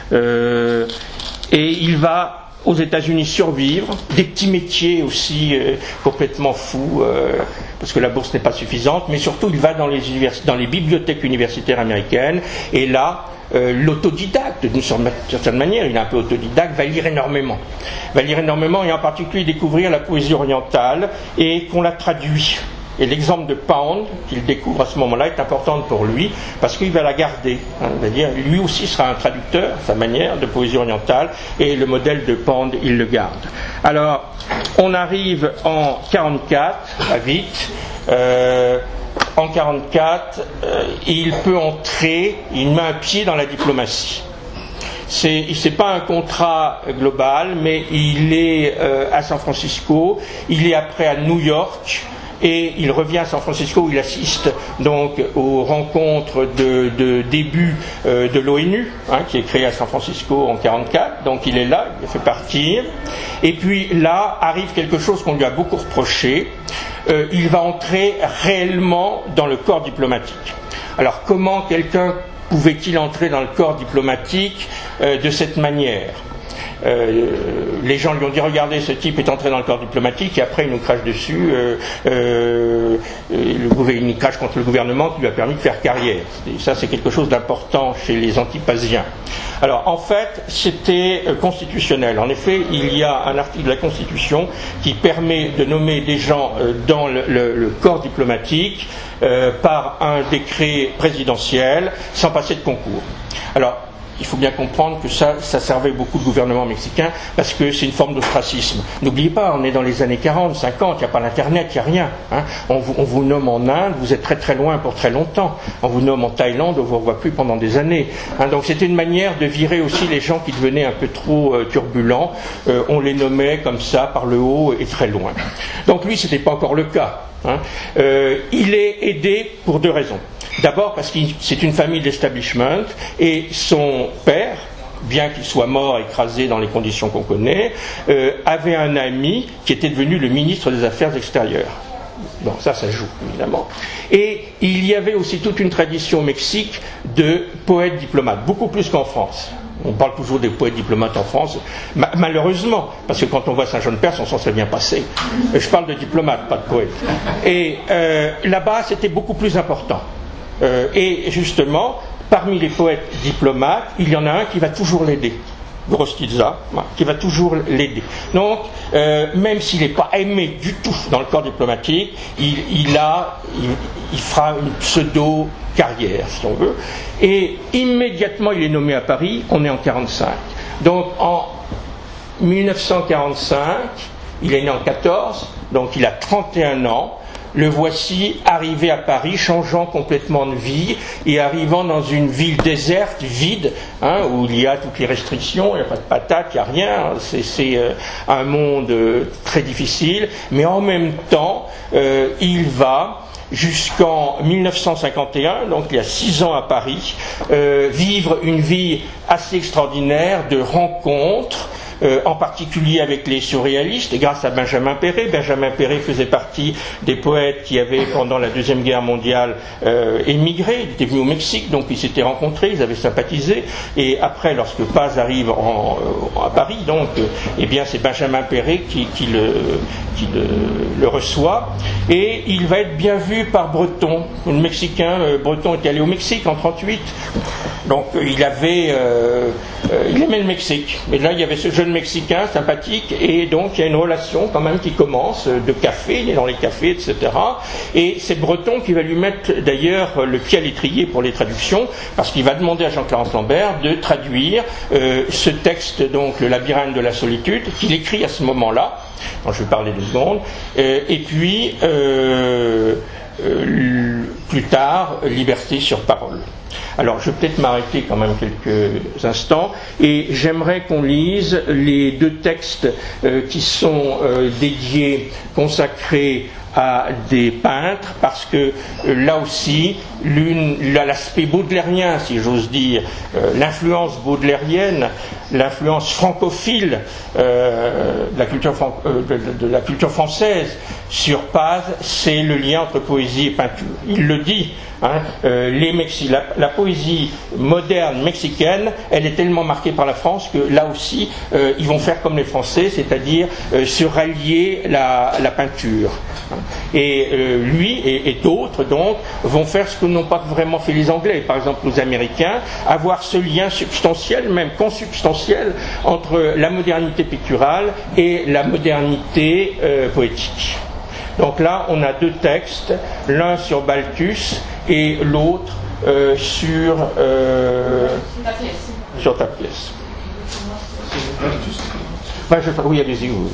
et il va aux États-Unis survivre, des petits métiers aussi complètement fous, parce que la bourse n'est pas suffisante, mais surtout il va dans les bibliothèques universitaires américaines, et là, l'autodidacte, d'une certaine manière, il est un peu autodidacte, va lire énormément, et en particulier découvrir la poésie orientale, et qu'on la traduit. Et l'exemple de Pound, qu'il découvre à ce moment-là, est important pour lui, parce qu'il va la garder. C'est-à-dire, lui aussi sera un traducteur, à sa manière, de poésie orientale, et le modèle de Pound, il le garde. Alors, on arrive en 44, à vite. En 44, il peut entrer, il met un pied dans la diplomatie. C'est pas un contrat global, mais il est à San Francisco, il est après à New York, et il revient à San Francisco où il assiste donc aux rencontres de début de l'ONU, qui est créée à San Francisco en 44. Donc il est là, il fait partir. Et puis là arrive quelque chose qu'on lui a beaucoup reproché. Il va entrer réellement dans le corps diplomatique. Alors comment quelqu'un pouvait-il entrer dans le corps diplomatique de cette manière ? Les gens lui ont dit regardez, ce type est entré dans le corps diplomatique, et après il nous crache dessus, il crache contre le gouvernement qui lui a permis de faire carrière. Et ça, c'est quelque chose d'important chez les antipasiens. Alors en fait, c'était constitutionnel. En effet, il y a un article de la Constitution qui permet de nommer des gens dans le corps diplomatique par un décret présidentiel sans passer de concours. Alors, il faut bien comprendre que ça servait beaucoup de gouvernements mexicains parce que c'est une forme d'ostracisme. N'oubliez pas, on est dans les années 40, 50, il n'y a pas d'internet, il n'y a rien. On vous nomme en Inde, vous êtes très très loin pour très longtemps. On vous nomme en Thaïlande, on ne vous revoit plus pendant des années. Donc c'était une manière de virer aussi les gens qui devenaient un peu trop turbulents. On les nommait comme ça, par le haut et très loin. Donc lui, ce n'était pas encore le cas. Il est aidé pour deux raisons. D'abord parce que c'est une famille d'establishment et son père, bien qu'il soit mort, écrasé dans les conditions qu'on connaît, avait un ami qui était devenu le ministre des Affaires extérieures. Bon, ça joue, évidemment. Et il y avait aussi toute une tradition au Mexique de poètes diplomates, beaucoup plus qu'en France. On parle toujours des poètes diplomates en France, malheureusement, parce que quand on voit Saint-Jean-de-Perse, on s'en serait bien passé. Je parle de diplomates, pas de poètes. Et là-bas, c'était beaucoup plus important. Et justement, parmi les poètes diplomates, il y en a un qui va toujours l'aider. Grostitza, qui va toujours l'aider. Donc, même s'il n'est pas aimé du tout dans le corps diplomatique, il fera une pseudo-carrière, si on veut. Et immédiatement, il est nommé à Paris, on est en 1945. Donc, en 1945, il est né en 14, donc il a 31 ans. Le voici arrivé à Paris, changeant complètement de vie et arrivant dans une ville déserte, vide, où il y a toutes les restrictions, il n'y a pas de patates, il n'y a rien. C'est un monde très difficile, mais en même temps, il va jusqu'en 1951, donc il y a 6 ans à Paris, vivre une vie assez extraordinaire de rencontres, en particulier avec les surréalistes, et grâce à Benjamin Perret. Benjamin Perret faisait partie des poètes qui avaient, pendant la Deuxième Guerre mondiale, émigré. Il était venu au Mexique, donc ils s'étaient rencontrés, ils avaient sympathisé. Et après, lorsque Paz arrive à Paris, donc, eh bien, c'est Benjamin Perret qui le reçoit. Et il va être bien vu par Breton, le Mexicain. Breton était allé au Mexique en 1938. Donc il aimait le Mexique. Et là, il y avait ce jeune Mexicain sympathique, et donc il y a une relation quand même qui commence de café, il est dans les cafés, etc. Et c'est Breton qui va lui mettre d'ailleurs le pied à l'étrier pour les traductions, parce qu'il va demander à Jean-Clarence Lambert de traduire ce texte, donc Le labyrinthe de la solitude, qu'il écrit à ce moment-là, dont je vais parler 2 secondes, et puis plus tard, Liberté sur parole. Alors, je vais peut-être m'arrêter quand même quelques instants, et j'aimerais qu'on lise les 2 textes qui sont dédiés, consacrés à des peintres, parce que là aussi, l'aspect baudelairien, si j'ose dire, l'influence baudelairienne, l'influence francophile de la culture française sur Paz, c'est le lien entre poésie et peinture. Il le dit, la poésie moderne mexicaine, elle est tellement marquée par la France que là aussi, ils vont faire comme les Français, c'est-à-dire se rallier la peinture. Et lui et d'autres donc vont faire ce que n'ont pas vraiment fait les Anglais, par exemple les Américains, avoir ce lien substantiel, même consubstantiel, entre la modernité picturale et la modernité poétique. Donc là, on a deux textes, l'un sur Balthus et l'autre sur ta pièce. Oui, allez-y. Oui.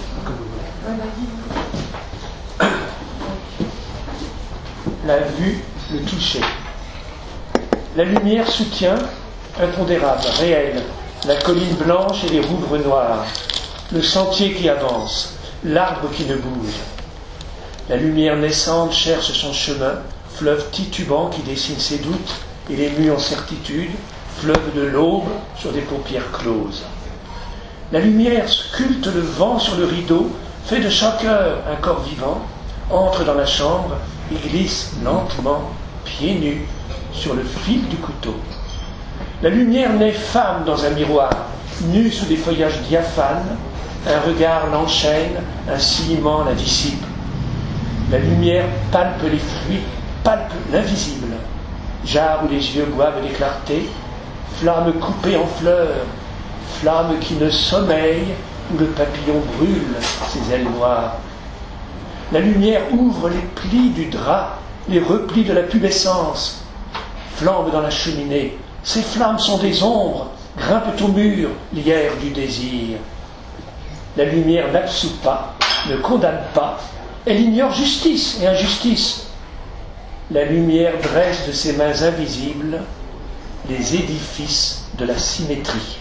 La vue, le toucher. La lumière soutient, impondérable, réelle, la colline blanche et les rouvres noirs, le sentier qui avance, l'arbre qui ne bouge. La lumière naissante cherche son chemin, fleuve titubant qui dessine ses doutes et les mue en certitude, fleuve de l'aube sur des paupières closes. La lumière sculpte le vent sur le rideau, fait de chaque heure un corps vivant, entre dans la chambre et glisse lentement, pieds nus, sur le fil du couteau. La lumière naît femme dans un miroir, nue sous des feuillages diaphanes, un regard l'enchaîne, un sillement la dissipe. La lumière palpe les fruits, palpe l'invisible, jarre où les yeux boivent des clartés, flamme coupée en fleurs, flamme qui ne sommeille, où le papillon brûle ses ailes noires. La lumière ouvre les plis du drap, les replis de la pubescence, flambe dans la cheminée. Ces flammes sont des ombres, grimpent au mur, lierre du désir. La lumière n'absout pas, ne condamne pas, elle ignore justice et injustice. La lumière dresse de ses mains invisibles les édifices de la symétrie.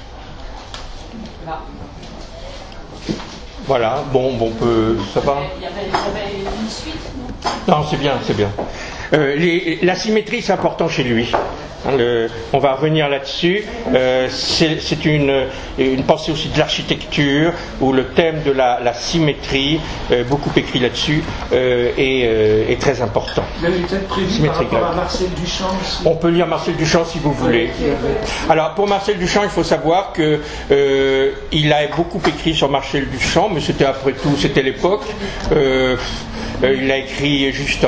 Voilà, bon, on peut... Ça va ? Il y avait une suite, non, c'est bien, c'est bien. La symétrie, c'est important chez lui. On va revenir là-dessus. C'est une pensée aussi de l'architecture, où le thème de la symétrie, beaucoup écrit là-dessus, est très important. Vous avez peut-être prévu par rapport à Marcel Duchamp aussi. On peut lire Marcel Duchamp si vous voulez. Alors, pour Marcel Duchamp, il faut savoir que il a beaucoup écrit sur Marcel Duchamp, mais c'était après tout, c'était l'époque. Il a écrit juste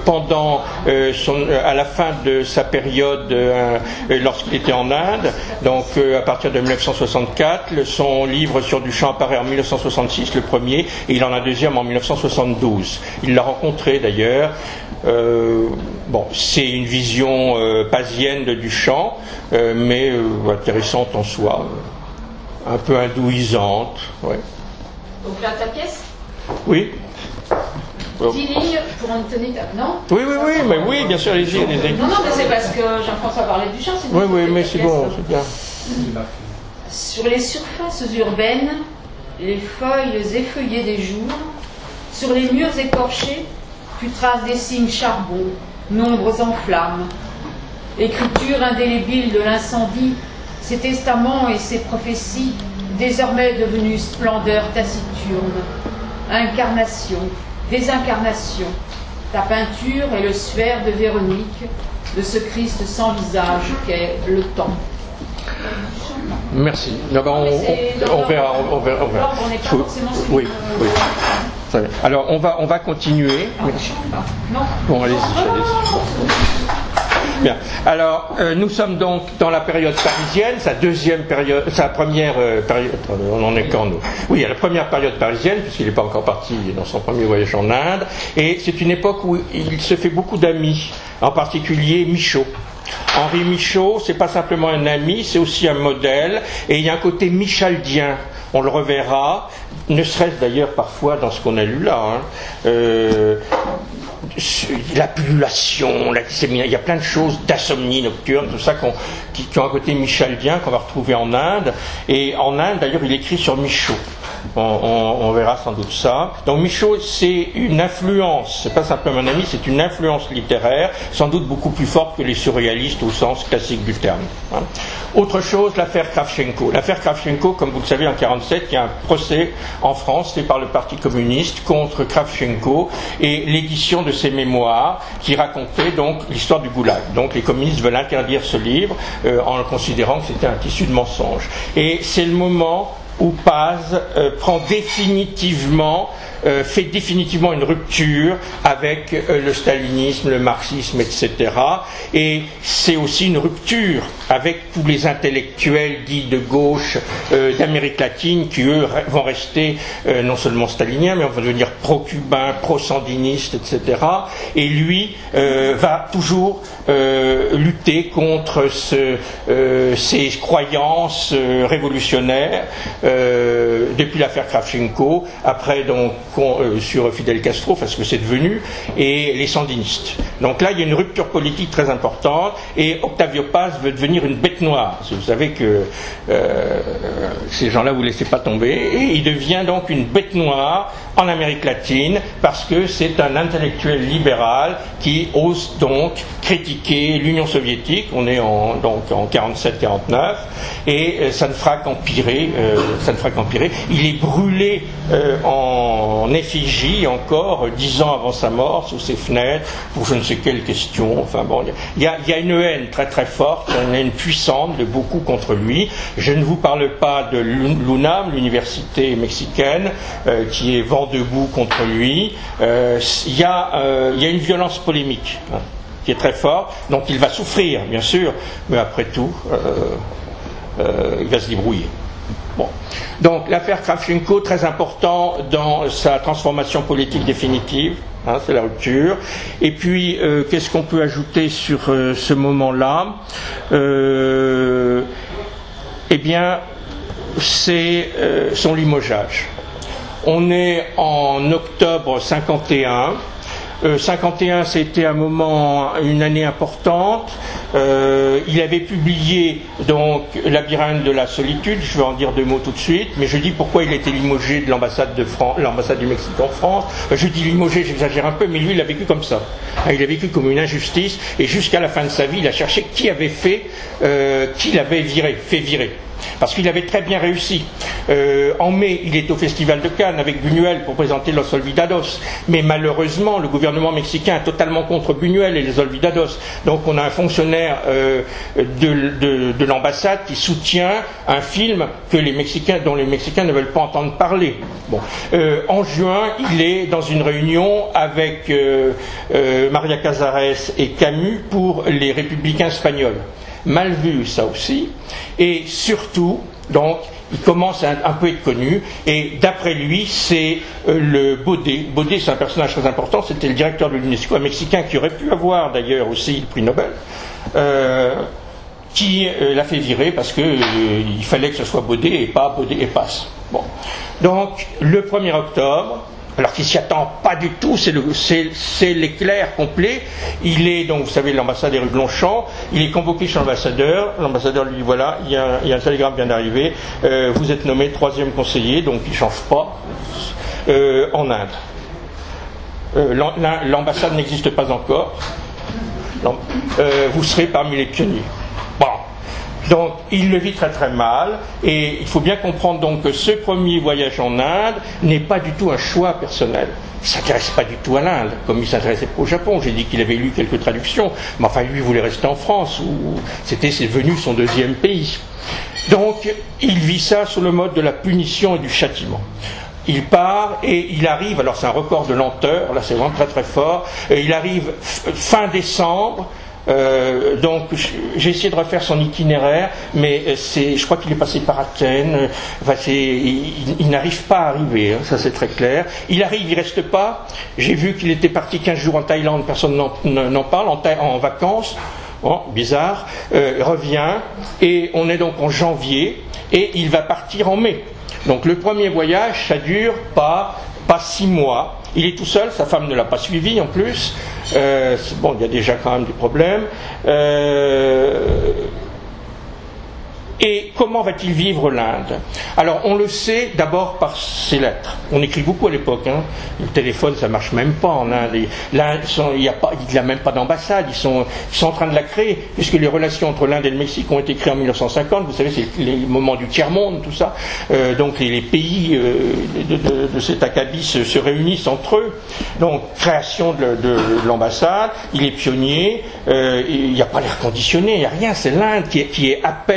à la fin de sa période lorsqu'il était en Inde, donc à partir de 1964, son livre sur Duchamp apparaît en 1966, le premier, et il en a un deuxième en 1972. Il l'a rencontré d'ailleurs. C'est une vision pasienne de Duchamp, mais intéressante en soi, un peu hindouisante. Ouais. Donc là, ta pièce ? Oui. 10 lignes pour Anthony, non ? Oui, bien sûr, allez-y. Non, mais c'est parce que Jean-François parlait du chant. Oui, mais c'est bon, c'est bien. Sur les surfaces urbaines, les feuilles effeuillées des jours, sur les murs écorchés, tu traces des signes charbon, nombres en flammes. Écriture indélébile de l'incendie, ses testaments et ses prophéties, désormais devenues splendeur taciturne. Incarnation, désincarnation, ta peinture est le suaire de Véronique, de ce Christ sans visage qu'est le temps. Merci. On verra. On n'est pas forcément sur oui. Alors, on va continuer. Non. Bon, allez-y. Bien. Alors, nous sommes donc dans la période parisienne, sa première période. On en est quand nous ? Oui, à la première période parisienne, puisqu'il n'est pas encore parti dans son premier voyage en Inde. Et c'est une époque où il se fait beaucoup d'amis, en particulier Michaud. Henri Michaud, c'est pas simplement un ami, c'est aussi un modèle, et il y a un côté michaldien. On le reverra, ne serait-ce d'ailleurs parfois dans ce qu'on a lu là. La pullulation, la glycémie, il y a plein de choses, d'insomnie nocturne, tout ça qui ont un côté michaldien qu'on va retrouver en Inde. Et en Inde, d'ailleurs, il écrit sur Michaud. On verra sans doute ça. Donc Michaud, c'est une influence, c'est pas simplement un ami, c'est une influence littéraire, sans doute beaucoup plus forte que les surréalistes au sens classique du terme. Autre chose, l'affaire Kravchenko. L'affaire Kravchenko, comme vous le savez, en 1947, il y a un procès en France fait par le Parti communiste contre Kravchenko et l'édition de ses mémoires qui racontait donc l'histoire du goulag. Donc les communistes veulent interdire ce livre en considérant que c'était un tissu de mensonges. Et c'est le moment où Paz prend définitivement fait définitivement une rupture avec le stalinisme, le marxisme, etc. Et c'est aussi une rupture avec tous les intellectuels dits de gauche d'Amérique latine qui, eux, vont rester non seulement staliniens, mais vont devenir pro-cubains, pro-sandinistes, etc. Et lui va toujours lutter contre ces croyances révolutionnaires depuis l'affaire Kravchenko, après donc sur Fidel Castro, parce que c'est devenu, et les sandinistes. Donc là, il y a une rupture politique très importante, et Octavio Paz veut devenir une bête noire. Vous savez que ces gens-là, vous ne laissez pas tomber, et il devient donc une bête noire en Amérique latine, parce que c'est un intellectuel libéral qui ose donc critiquer l'Union soviétique. On est donc en 47-49, et ça ne fera qu'empirer. Il est brûlé en effigie encore 10 ans avant sa mort sous ses fenêtres pour je ne sais quelle question. Enfin bon, il y a une haine très très forte, une haine puissante de beaucoup contre lui. Je ne vous parle pas de l'UNAM, l'université mexicaine, qui est vent debout contre lui. Il y a une violence polémique qui est très forte, donc il va souffrir bien sûr, mais après tout il va se débrouiller. Bon. Donc l'affaire Kravchenko, très important dans sa transformation politique définitive, c'est la rupture. Et puis qu'est-ce qu'on peut ajouter sur ce moment-là? Eh bien, c'est son limogeage. On est en octobre 51. 51, c'était un moment, une année importante. Il avait publié donc Labyrinthe de la solitude. Je vais en dire 2 mots tout de suite, mais je dis pourquoi il a été limogé de l'ambassade du Mexique en France. Je dis limogé, j'exagère un peu, mais lui il a vécu comme ça. Il a vécu comme une injustice, et jusqu'à la fin de sa vie, il a cherché qui l'avait fait virer. Parce qu'il avait très bien réussi. En mai, il est au Festival de Cannes avec Buñuel pour présenter Los Olvidados. Mais malheureusement, le gouvernement mexicain est totalement contre Buñuel et les Olvidados. Donc on a un fonctionnaire de l'ambassade qui soutient un film dont les Mexicains ne veulent pas entendre parler. Bon. En juin, il est dans une réunion avec Maria Casares et Camus pour les Républicains espagnols. Mal vu ça aussi, et surtout donc il commence à un peu être connu, et d'après lui c'est le Baudet. Baudet, c'est un personnage très important, c'était le directeur de l'UNESCO, un Mexicain qui aurait pu avoir d'ailleurs aussi le prix Nobel, qui l'a fait virer parce que il fallait que ce soit Baudet et pas Baudet et passe. Bon. Donc le 1er octobre, alors qu'il s'y attend pas du tout, c'est l'éclair complet. Il est donc, vous savez, l'ambassade est rue de Longchamp, il est convoqué chez l'ambassadeur lui dit voilà, il y a un télégramme qui vient d'arriver, vous êtes nommé 3e conseiller, donc il ne change pas, en Inde. L'ambassade n'existe pas encore, vous serez parmi les pionniers. Bon. Donc il le vit très très mal, et il faut bien comprendre donc que ce premier voyage en Inde n'est pas du tout un choix personnel. Il ne s'intéresse pas du tout à l'Inde, comme il ne s'intéressait pas au Japon. J'ai dit qu'il avait lu quelques traductions, mais enfin lui voulait rester en France, où c'est devenu son 2e pays. Donc il vit ça sous le mode de la punition et du châtiment. Il part et il arrive, alors c'est un record de lenteur, là c'est vraiment très très fort, il arrive fin décembre. Donc j'ai essayé de refaire son itinéraire, mais je crois qu'il est passé par Athènes. Il n'arrive pas à arriver, ça c'est très clair. Il arrive, il reste pas. J'ai vu qu'il était parti 15 jours en Thaïlande, personne n'en parle, en vacances. Bon, bizarre. Il revient, et on est donc en janvier, et il va partir en mai. Donc le premier voyage, ça dure pas 6 mois. Il est tout seul, sa femme ne l'a pas suivi en plus. Bon, il y a déjà quand même des problèmes. Et comment va-t-il vivre l'Inde? Alors, on le sait d'abord par ses lettres. On écrit beaucoup à l'époque. Le téléphone, ça marche même pas en Inde. L'Inde, il n'y a même pas d'ambassade. Ils sont en train de la créer, puisque les relations entre l'Inde et le Mexique ont été créées en 1950. Vous savez, c'est les moments du tiers-monde, tout ça. Donc, les pays de cet acabit se réunissent entre eux. Donc, création de l'ambassade. Il est pionnier. Il n'y a pas l'air conditionné, il n'y a rien. C'est l'Inde qui est à peine décolonisée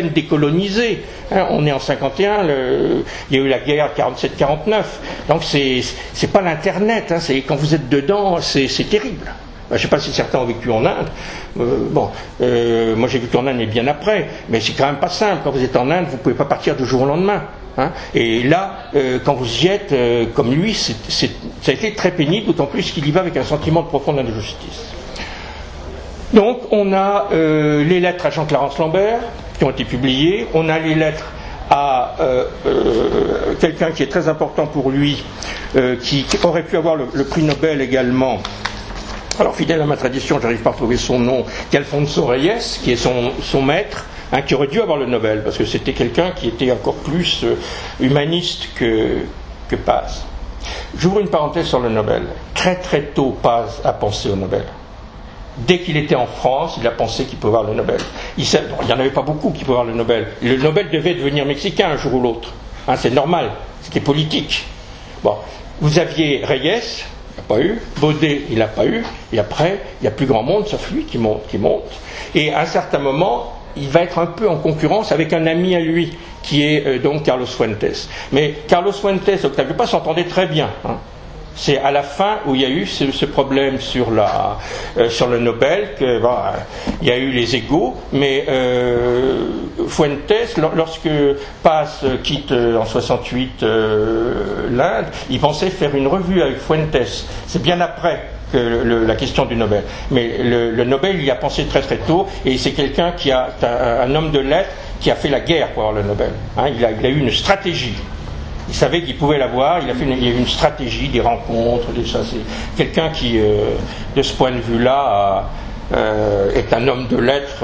colonisé. Hein, on est en 51, il y a eu la guerre 47-49. Donc c'est pas l'Internet, hein, quand vous êtes dedans, c'est terrible. Je ne sais pas si certains ont vécu en Inde. Moi j'ai vécu en Inde mais bien après, mais c'est quand même pas simple. Quand vous êtes en Inde, vous ne pouvez pas partir du jour au lendemain. Hein. Et là, quand vous y êtes, comme lui, ça a été très pénible, d'autant plus qu'il y va avec un sentiment de profonde injustice. Donc on a les lettres à Jean-Clarence Lambert qui ont été publiées, on a les lettres à quelqu'un qui est très important pour lui, qui aurait pu avoir le prix Nobel également. Alors fidèle à ma tradition, j'arrive pas à retrouver son nom, qu'Alfonso Reyes, qui est son maître, hein, qui aurait dû avoir le Nobel, parce que c'était quelqu'un qui était encore plus humaniste que Paz. J'ouvre une parenthèse sur le Nobel. Très très tôt, Paz a pensé au Nobel. Dès qu'il était en France, il a pensé qu'il pouvait avoir le Nobel. Il n'y en avait pas beaucoup qui pouvaient avoir le Nobel. Le Nobel devait devenir mexicain un jour ou l'autre. Hein, c'est normal, c'était politique. Bon, vous aviez Reyes, il n'a pas eu. Baudet, il n'a pas eu. Et après, il n'y a plus grand monde, sauf lui, qui monte. Et à un certain moment, il va être un peu en concurrence avec un ami à lui, qui est donc Carlos Fuentes. Mais Carlos Fuentes et Octavio Paz s'entendaient très bien. Hein. C'est à la fin où il y a eu ce problème sur le Nobel il y a eu les égaux, mais Fuentes, lorsque Paz quitte en 68 l'Inde, il pensait faire une revue avec Fuentes. C'est bien après que la question du Nobel. Mais le Nobel, il y a pensé très très tôt, et c'est quelqu'un un homme de lettres qui a fait la guerre pour avoir le Nobel. Hein, il a eu une stratégie. Il savait qu'il pouvait l'avoir, il y a eu une stratégie, des rencontres, c'est quelqu'un qui, de ce point de vue-là, est un homme de lettres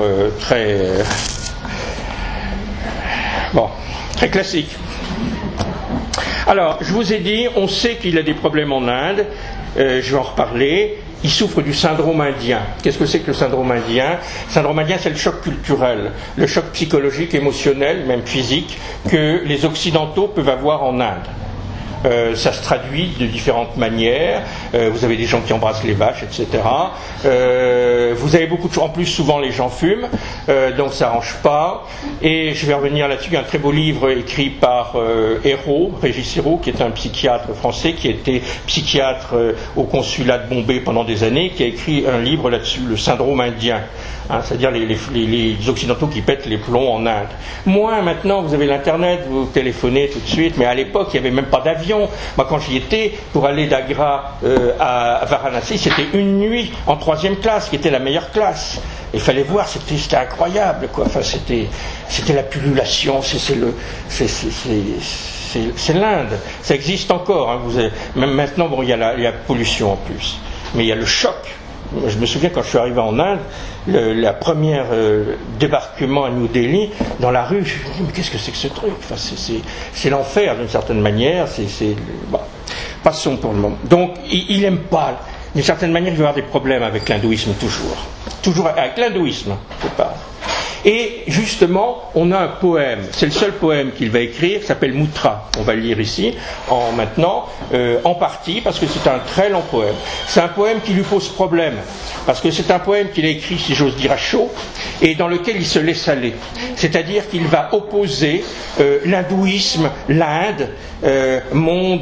très classique. Alors, je vous ai dit, on sait qu'il a des problèmes en Inde, je vais en reparler. Il souffre du syndrome indien. Qu'est-ce que c'est que le syndrome indien ? Le syndrome indien, c'est le choc culturel, le choc psychologique, émotionnel, même physique, que les Occidentaux peuvent avoir en Inde. Ça se traduit de différentes manières. Vous avez des gens qui embrassent les vaches, etc. Vous avez beaucoup de choses. En plus, souvent, les gens fument, donc ça n'arrange pas. Et je vais revenir là-dessus. Il y a un très beau livre écrit par Régis Hérault, qui est un psychiatre français, qui était psychiatre au consulat de Bombay pendant des années, qui a écrit un livre là-dessus, le syndrome indien. Hein, c'est-à-dire les Occidentaux qui pètent les plombs en Inde. Moins maintenant, vous avez l'Internet, vous téléphonez tout de suite, mais à l'époque, il n'y avait même pas d'avion. Moi, quand j'y étais, pour aller d'Agra à Varanasi, c'était une nuit en 3e classe, qui était la meilleure classe. Il fallait voir, c'était incroyable, quoi. Enfin, c'était la pullulation, c'est l'Inde. Ça existe encore. Hein. Même maintenant, il y a la pollution en plus. Mais il y a le choc. Je me souviens quand je suis arrivé en Inde, la première débarquement à New Delhi, dans la rue, je me dis mais qu'est-ce que c'est que ce truc ? Enfin, c'est l'enfer d'une certaine manière. Passons pour le moment. Donc il n'aime pas. D'une certaine manière, il va avoir des problèmes avec l'hindouisme toujours avec l'hindouisme, je parle. Et justement, on a un poème, c'est le seul poème qu'il va écrire, qui s'appelle Moutra. On va le lire ici, en partie, parce que c'est un très long poème. C'est un poème qui lui pose problème, parce que c'est un poème qu'il a écrit, si j'ose dire, à chaud, et dans lequel il se laisse aller. C'est-à-dire qu'il va opposer l'hindouisme, l'Inde, monde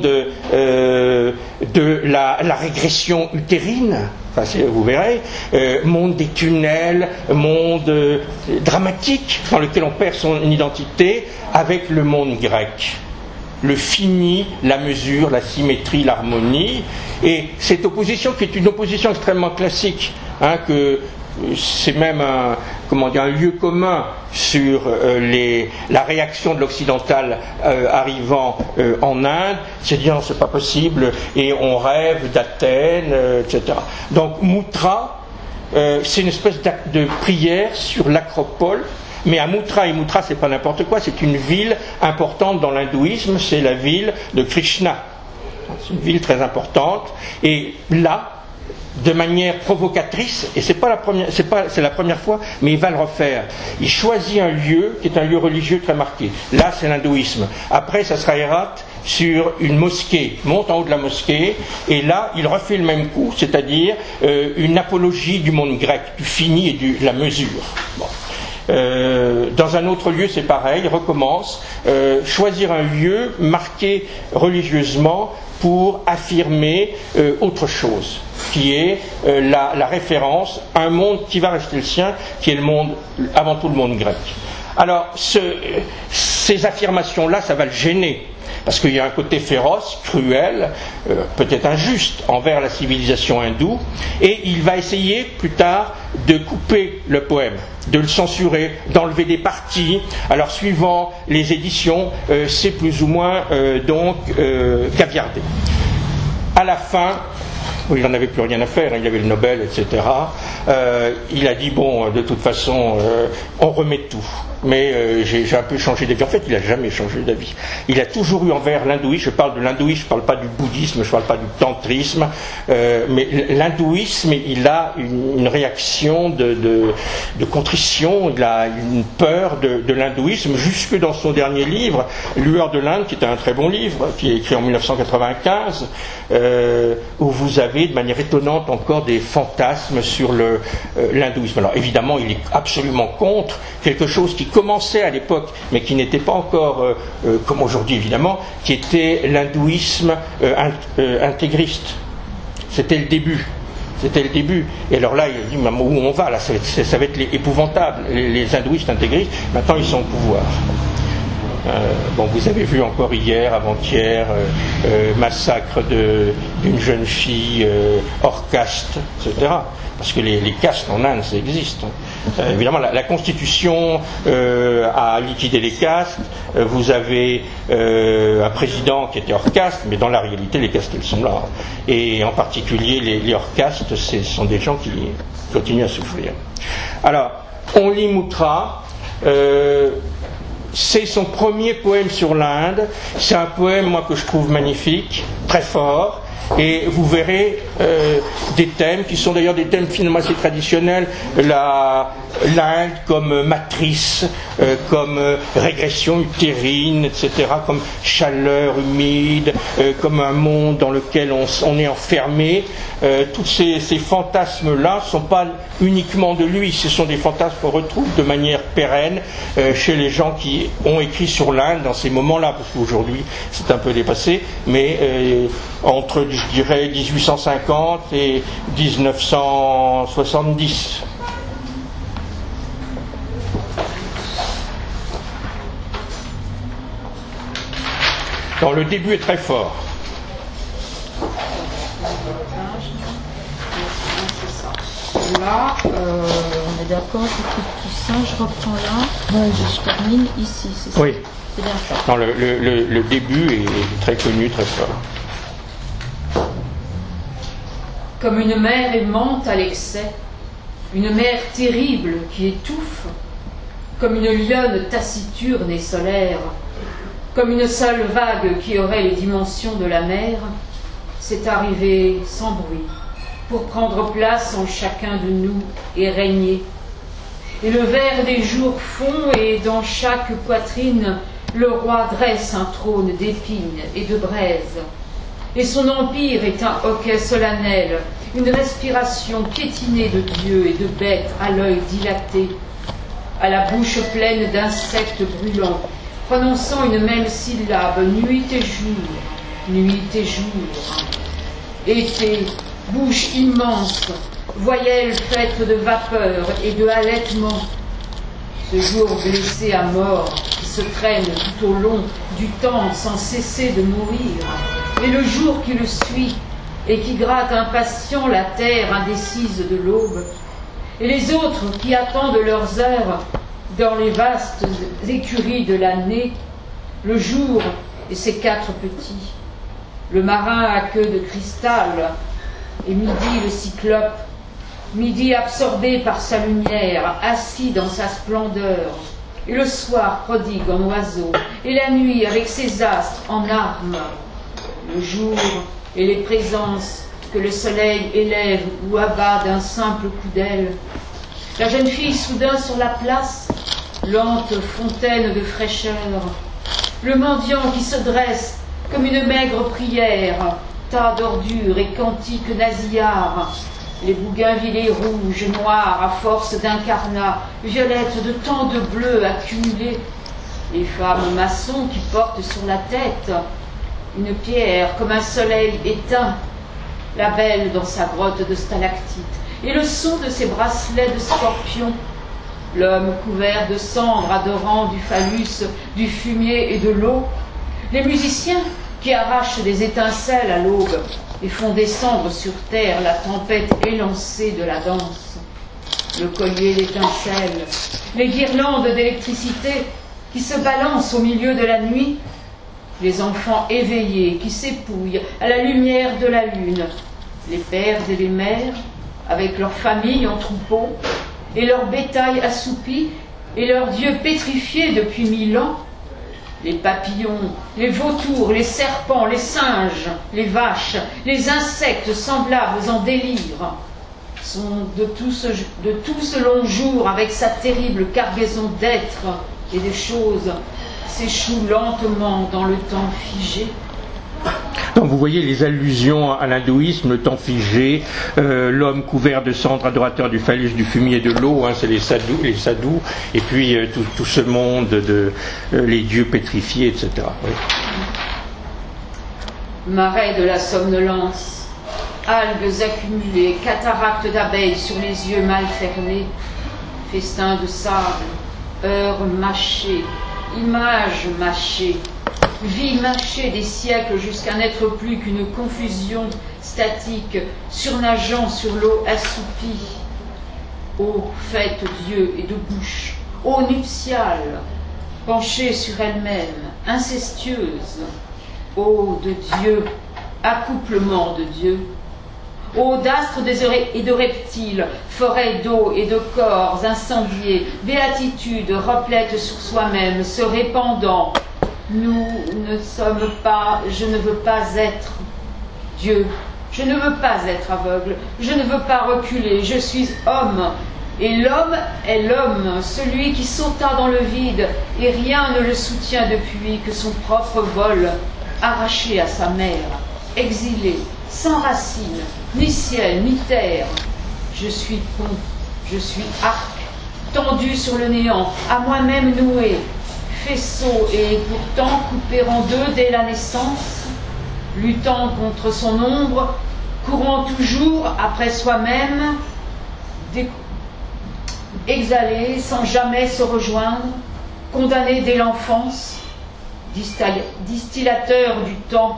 de la régression utérine, enfin, vous verrez, monde des tunnels, monde dramatique dans lequel on perd son identité, avec le monde grec. Le fini, la mesure, la symétrie, l'harmonie. Et cette opposition qui est une opposition extrêmement classique, hein, que c'est même un lieu commun sur la réaction de l'occidental arrivant en Inde, c'est dire c'est pas possible et on rêve d'Athènes, etc. Donc Moutra, c'est une espèce d'acte de prière sur l'acropole. Mais à Moutra, et Moutra c'est pas n'importe quoi, c'est une ville importante dans l'hindouisme, c'est la ville de Krishna. C'est une ville très importante. Et là, de manière provocatrice, et c'est la première fois, mais il va le refaire. Il choisit un lieu qui est un lieu religieux très marqué. Là, c'est l'hindouisme. Après, ça sera Hérat sur une mosquée, monte en haut de la mosquée, et là, il refait le même coup, c'est-à-dire une apologie du monde grec, du fini et de la mesure. Bon. Dans un autre lieu, c'est pareil, il recommence. Choisir un lieu marqué religieusement pour affirmer autre chose, qui est la référence à un monde qui va rester le sien, qui est le monde, avant tout le monde grec. Alors, ces affirmations-là, ça va le gêner, parce qu'il y a un côté féroce, cruel, peut-être injuste envers la civilisation hindoue, et il va essayer plus tard de couper le poème, de le censurer, d'enlever des parties. Alors suivant les éditions, c'est plus ou moins caviardé. À la fin, il n'en avait plus rien à faire, il avait le Nobel, etc. Il a dit, bon, de toute façon, on remet tout. Mais j'ai un peu changé d'avis. En fait, il n'a jamais changé d'avis. Il a toujours eu envers l'hindouisme, je parle de l'hindouisme, je ne parle pas du bouddhisme, je ne parle pas du tantrisme, mais l'hindouisme, il a une réaction de contrition, il a une peur de l'hindouisme, jusque dans son dernier livre, Lueur de l'Inde, qui est un très bon livre, qui est écrit en 1995, où vous avez de manière étonnante encore des fantasmes sur l'hindouisme. Alors évidemment, il est absolument contre quelque chose qui commençait à l'époque, mais qui n'était pas encore, comme aujourd'hui évidemment, qui était l'hindouisme intégriste. C'était le début. C'était le début. Et alors là, il dit, où on va là, ça va être épouvantable. Les hindouistes intégristes, maintenant ils sont au pouvoir. Bon, vous avez vu encore hier, avant-hier, massacre d'une jeune fille hors caste, etc. Parce que les castes en Inde, ça existe. Évidemment, la Constitution a liquidé les castes. Vous avez un président qui était hors caste, mais dans la réalité, les castes, elles sont là. Et en particulier, les hors castes, ce sont des gens qui continuent à souffrir. Alors, on lit Moutra. C'est son premier poème sur l'Inde. C'est un poème, moi, que je trouve magnifique, très fort. Et vous verrez des thèmes qui sont d'ailleurs des thèmes finalement assez traditionnels, l'Inde comme matrice, comme régression utérine, etc., comme chaleur humide, comme un monde dans lequel on est enfermé. Tous ces fantasmes-là ne sont pas uniquement de lui, ce sont des fantasmes qu'on retrouve de manière pérenne chez les gens qui ont écrit sur l'Inde dans ces moments-là, parce qu'aujourd'hui c'est un peu dépassé, mais entre, je dirais, 1850 et 1970. Donc, le début est très fort. Là, On est d'accord, j'écoute tout ça, je reprends là, je termine ici, c'est ça? Oui. C'est bien ça. Non, le début est très connu, très fort. comme une mer aimante à l'excès, une mer terrible qui étouffe, comme une lionne taciturne et solaire, comme une seule vague qui aurait les dimensions de la mer, c'est arrivé sans bruit, pour prendre place en chacun de nous et régner. Et le vert des jours fond, et dans chaque poitrine, le roi dresse un trône d'épines et de braises. Et son empire est un hoquet solennel, une respiration piétinée de dieux et de bêtes à l'œil dilaté, à la bouche pleine d'insectes brûlants, prononçant une même syllabe, nuit et jour, nuit et jour. Été, bouche immense, voyelles faites de vapeur et de halètement. Ce jour blessé à mort, qui se traîne tout au long du temps sans cesser de mourir, et le jour qui le suit, et qui gratte impatient la terre indécise de l'aube, et les autres qui attendent leurs heures dans les vastes écuries de l'année, le jour et ses quatre petits, le marin à queue de cristal, et midi le cyclope, midi absorbé par sa lumière, assis dans sa splendeur, et le soir prodigue en oiseaux, et la nuit avec ses astres en armes, le jour et les présences que le soleil élève ou abat d'un simple coup d'aile, la jeune fille soudain sur la place, lente fontaine de fraîcheur, le mendiant qui se dresse comme une maigre prière, tas d'ordures et cantiques nasillards, les bougainvillées rouges, noires, à force d'incarnats, violettes de tant de bleu accumulés, les femmes maçons qui portent sur la tête une pierre comme un soleil éteint, la belle dans sa grotte de stalactites, et le son de ses bracelets de scorpions, l'homme couvert de cendres adorant du phallus, du fumier et de l'eau, les musiciens qui arrachent des étincelles à l'aube et font descendre sur terre la tempête élancée de la danse, le collier d'étincelles, les guirlandes d'électricité qui se balancent au milieu de la nuit, les enfants éveillés qui s'épouillent à la lumière de la lune, les pères et les mères avec leurs familles en troupeau et leur bétail assoupi et leurs dieux pétrifiés depuis 1000 ans, les papillons, les vautours, les serpents, les singes, les vaches, les insectes semblables en délire, sont de tout ce long jour avec sa terrible cargaison d'êtres et des choses s'échoue lentement dans le temps figé. Donc vous voyez les allusions à l'hindouisme, le temps figé, l'homme couvert de cendres, adorateur du phallus, du fumier et de l'eau, hein, c'est les sadhus, et puis tout ce monde de les dieux pétrifiés, etc. Oui. Marais de la somnolence, algues accumulées, cataractes d'abeilles sur les yeux mal fermés, festin de sable, heures mâchées, images mâchées, vie mâchée des siècles jusqu'à n'être plus qu'une confusion statique, surnageant sur l'eau assoupie. Eau faite d'yeux et de bouche, eau nuptiale, penchée sur elle-même, incestueuse, eau de Dieu, accouplement de Dieu, eau d'astres et de reptiles, forêt d'eau et de corps incendiés, béatitude replète sur soi-même, se répandant. Nous ne sommes pas, je ne veux pas être Dieu, je ne veux pas être aveugle, je ne veux pas reculer, je suis homme. Et l'homme est l'homme, celui qui sauta dans le vide, et rien ne le soutient depuis que son propre vol, arraché à sa mère, exilé, sans racines, ni ciel, ni terre. Je suis pont, je suis arc, tendu sur le néant, à moi-même noué, faisceau et pourtant coupé en deux dès la naissance, luttant contre son ombre, courant toujours après soi-même, exhalé sans jamais se rejoindre, condamné dès l'enfance, distillateur du temps,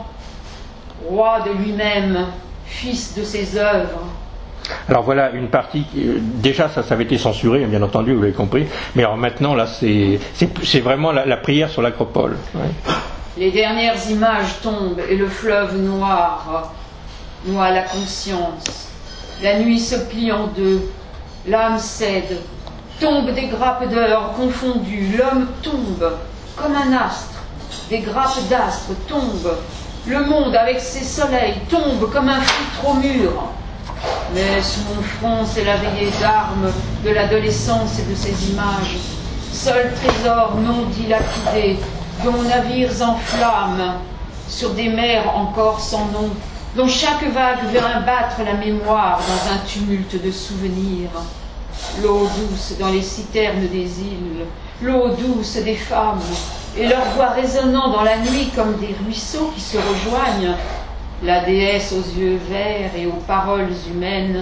roi de lui-même, fils de ses œuvres. Alors voilà une partie, déjà ça avait été censuré, bien entendu, vous l'avez compris, mais alors maintenant là c'est vraiment la prière sur l'acropole. Ouais. Les dernières images tombent et le fleuve noir noie la conscience. La nuit se plie en deux, l'âme cède, tombent des grappes d'heures confondues, l'homme tombe comme un astre, des grappes d'astres tombent, le monde avec ses soleils tombe comme un filtre au mur. Mais sous mon front, c'est la veillée d'armes de l'adolescence et de ses images, seul trésor non dilapidé, dont navires en flammes, sur des mers encore sans nom, dont chaque vague vient battre la mémoire dans un tumulte de souvenirs. L'eau douce dans les citernes des îles, l'eau douce des femmes, et leur voix résonnant dans la nuit comme des ruisseaux qui se rejoignent, la déesse aux yeux verts et aux paroles humaines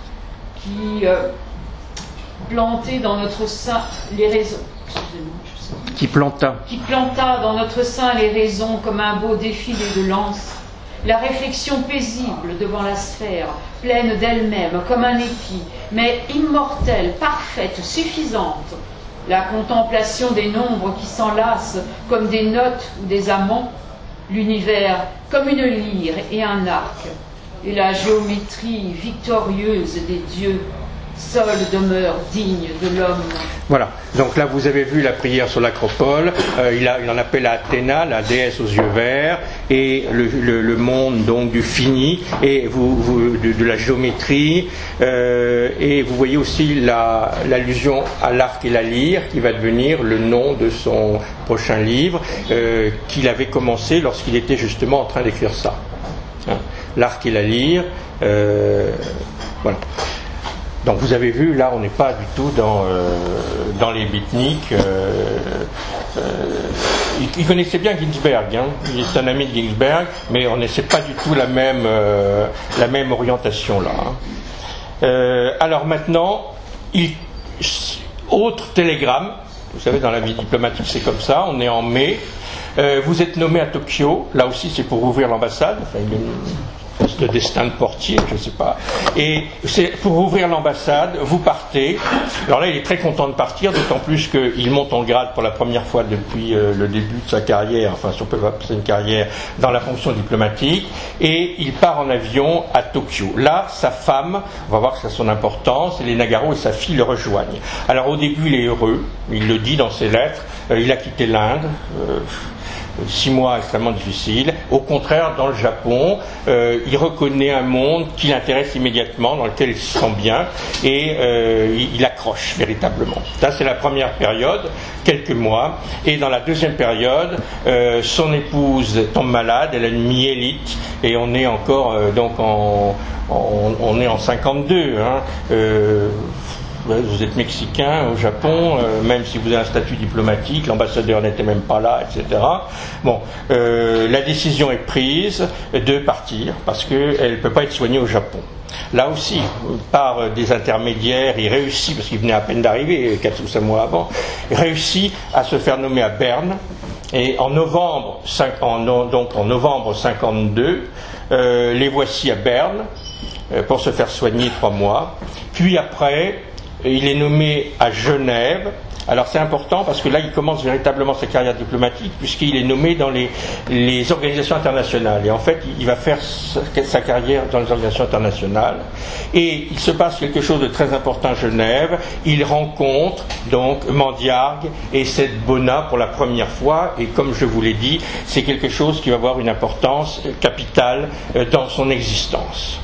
qui plantait dans notre sein les raisons. Qui planta dans notre sein les raisons comme un beau défilé de lances, la réflexion paisible devant la sphère, pleine d'elle-même comme un épi, mais immortelle, parfaite, suffisante, la contemplation des nombres qui s'enlacent comme des notes ou des amants, l'univers comme une lyre et un arc, et la géométrie victorieuse des dieux, seule demeure digne de l'homme. Voilà, donc là vous avez vu la prière sur l'acropole, il en appelle à Athéna, la déesse aux yeux verts, et le monde donc du fini, et de la géométrie, et vous voyez aussi l'allusion à l'arc et la lyre, qui va devenir le nom de son prochain livre, qu'il avait commencé lorsqu'il était justement en train d'écrire ça. Hein, l'arc et la lyre, Voilà. Donc vous avez vu, là on n'est pas du tout dans les beatniks. Il connaissait bien Ginsberg, hein. Il est un ami de Ginsberg, mais on n'essaie pas du tout la même orientation là. Hein. Alors maintenant, autre télégramme, vous savez dans la vie diplomatique c'est comme ça, on est en mai, vous êtes nommé à Tokyo, là aussi c'est pour ouvrir l'ambassade, enfin, de destin de portier, je ne sais pas. Et c'est pour ouvrir l'ambassade, vous partez. Alors là, il est très content de partir, d'autant plus qu'il monte en grade pour la première fois depuis le début de sa carrière, enfin, si on peut appeler ça une carrière, dans la fonction diplomatique, et il part en avion à Tokyo. Là, sa femme, on va voir que ça a son importance, et les Nagaro et sa fille le rejoignent. Alors au début, il est heureux, il le dit dans ses lettres, il a quitté l'Inde. 6 mois extrêmement difficiles. Au contraire, dans le Japon, il reconnaît un monde qui l'intéresse immédiatement, dans lequel il se sent bien, et il accroche véritablement. Ça, c'est la première période, quelques mois. Et dans la deuxième période, son épouse tombe malade, elle a une myélite, et on est encore on est en 52. Hein, vous êtes mexicain au Japon, même si vous avez un statut diplomatique, l'ambassadeur n'était même pas là, etc. Bon, la décision est prise de partir parce qu'elle ne peut pas être soignée au Japon. Là aussi, par des intermédiaires, il réussit, parce qu'il venait à peine d'arriver, 4 ou 5 mois avant, il réussit à se faire nommer à Berne. Et en novembre 52, les voici à Berne pour se faire soigner 3 mois. Puis après, il est nommé à Genève. Alors c'est important parce que là il commence véritablement sa carrière diplomatique puisqu'il est nommé dans les organisations internationales. Et en fait il va faire sa carrière dans les organisations internationales. Et il se passe quelque chose de très important à Genève. Il rencontre donc Mandiargue et Seth Bona pour la première fois. Et comme je vous l'ai dit, c'est quelque chose qui va avoir une importance capitale dans son existence.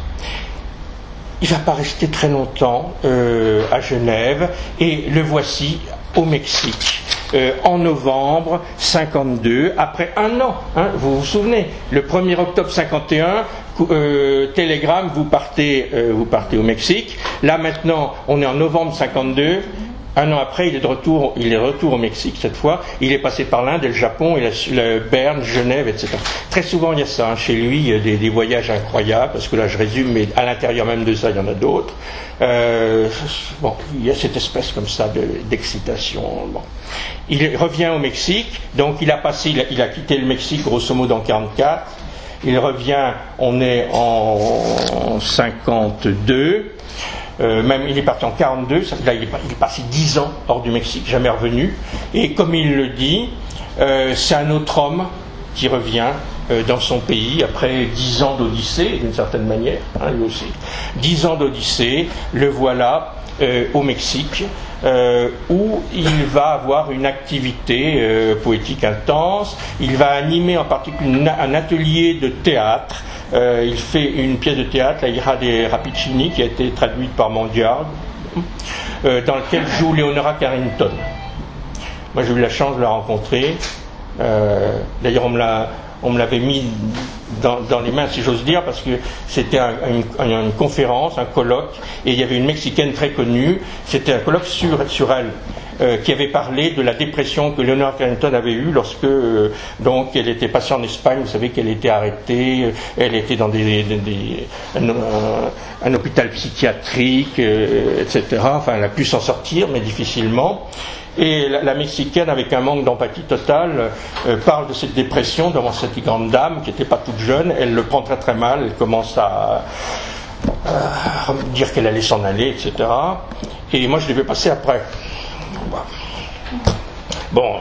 Il ne va pas rester très longtemps à Genève et le voici au Mexique en novembre 52, après un an. Hein, vous vous souvenez, le 1er octobre 51, télégramme, vous partez au Mexique. Là maintenant, on est en novembre 52. Un an après, il est de retour au Mexique cette fois. Il est passé par l'Inde et le Japon et Berne, Genève, etc. Très souvent, il y a ça. Hein, chez lui, il y a des voyages incroyables, parce que là, je résume, mais à l'intérieur même de ça, il y en a d'autres. Bon, il y a cette espèce comme ça d'excitation. Bon. Il revient au Mexique, donc il a quitté le Mexique grosso modo en 44. Il revient, on est en 52. Même il est parti en 42, là il est passé 10 ans hors du Mexique, jamais revenu. Et comme il le dit, c'est un autre homme qui revient dans son pays après 10 ans d'odyssée, d'une certaine manière, hein, lui aussi. 10 ans d'odyssée, le voilà au Mexique, où il va avoir une activité poétique intense. Il va animer en particulier un atelier de théâtre. Il fait une pièce de théâtre, la Ira dei Rapicini, qui a été traduite par Mandiargue, dans laquelle joue Leonora Carrington. Moi j'ai eu la chance de la rencontrer. D'ailleurs on me l'avait mis dans les mains, si j'ose dire, parce que c'était une conférence, un colloque, et il y avait une Mexicaine très connue. C'était un colloque sur elle. Qui avait parlé de la dépression que Leonora Carrington avait eue lorsque donc elle était passée en Espagne. Vous savez qu'elle était arrêtée, elle était dans un hôpital psychiatrique, etc. Enfin, elle a pu s'en sortir, mais difficilement. Et la Mexicaine, avec un manque d'empathie totale, parle de cette dépression devant cette grande dame qui n'était pas toute jeune. Elle le prend très très mal, elle commence à dire qu'elle allait s'en aller, etc. Et moi je devais passer après. Bon,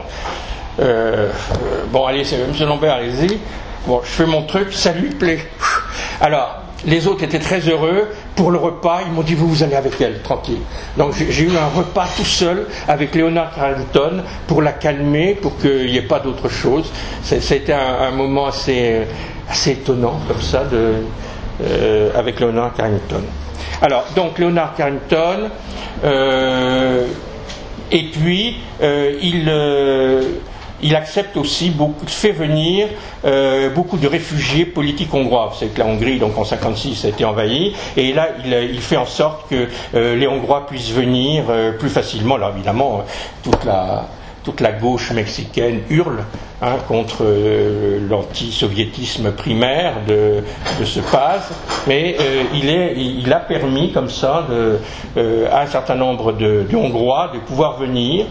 allez, M. Lambert, allez-y. Bon, je fais mon truc, ça lui plaît. Alors, les autres étaient très heureux. Pour le repas, ils m'ont dit, vous allez avec elle, tranquille. Donc j'ai eu un repas tout seul avec Leonora Carrington pour la calmer, pour qu'il n'y ait pas d'autre chose. C'était un moment assez étonnant, comme ça, avec Leonora Carrington. Alors, donc, Leonora Carrington... et puis, il accepte aussi fait venir beaucoup de réfugiés politiques hongrois. Vous savez que la Hongrie, donc en 1956, a été envahie, et là, il fait en sorte que les Hongrois puissent venir plus facilement. Alors évidemment, toute la gauche mexicaine hurle contre l'anti-soviétisme primaire de ce Paz, mais il a permis comme ça à un certain nombre de Hongrois de pouvoir venir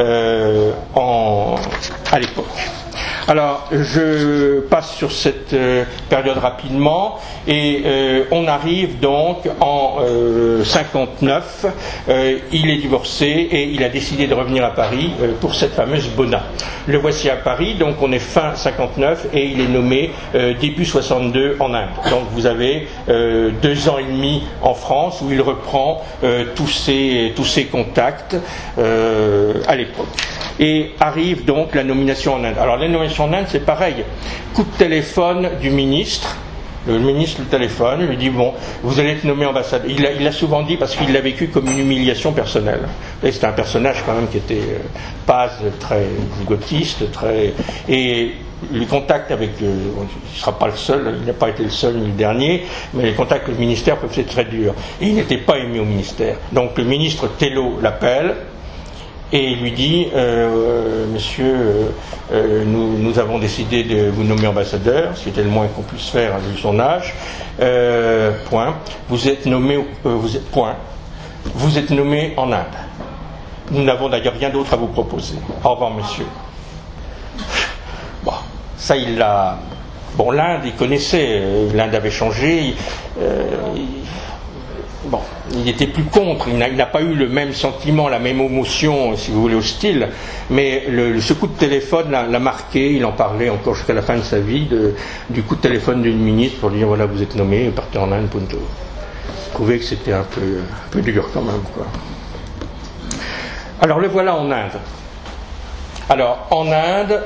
à l'époque. Alors, je passe sur cette période rapidement, et on arrive donc en 59. Il est divorcé et il a décidé de revenir à Paris pour cette fameuse Bona. Le voici à Paris, donc on est fin 59 et il est nommé début 62 en Inde. Donc vous avez 2 ans et demi en France où il reprend tous ses contacts à l'époque. Et arrive donc la nomination en Inde. Alors la nomination en Inde, c'est pareil. Coup de téléphone du ministre. Le ministre le téléphone, lui dit bon, vous allez être nommé ambassadeur. Il l'a souvent dit parce qu'il l'a vécu comme une humiliation personnelle. Et c'était un personnage quand même qui était Paz, très zygotiste, et les contacts avec, il ne sera pas le seul, il n'a pas été le seul ni le dernier, mais les contacts avec le ministère peuvent être très durs. Et il n'était pas aimé au ministère. Donc le ministre Tello l'appelle et lui dit monsieur, nous avons décidé de vous nommer ambassadeur, ce qui était le moins qu'on puisse faire vu son âge. Point. Vous êtes nommé en Inde. Nous n'avons d'ailleurs rien d'autre à vous proposer. Au revoir, monsieur. Bon, ça il l'a. Bon, l'Inde, il connaissait. L'Inde avait changé. Bon, il était plus contre, il n'a pas eu le même sentiment, la même émotion, si vous voulez, hostile, mais ce coup de téléphone l'a marqué, il en parlait encore jusqu'à la fin de sa vie, du coup de téléphone d'une ministre pour lui dire voilà, vous êtes nommé, partez en Inde, punto. Je trouvais que c'était un peu dur quand même, quoi. Alors le voilà en Inde. Alors en Inde,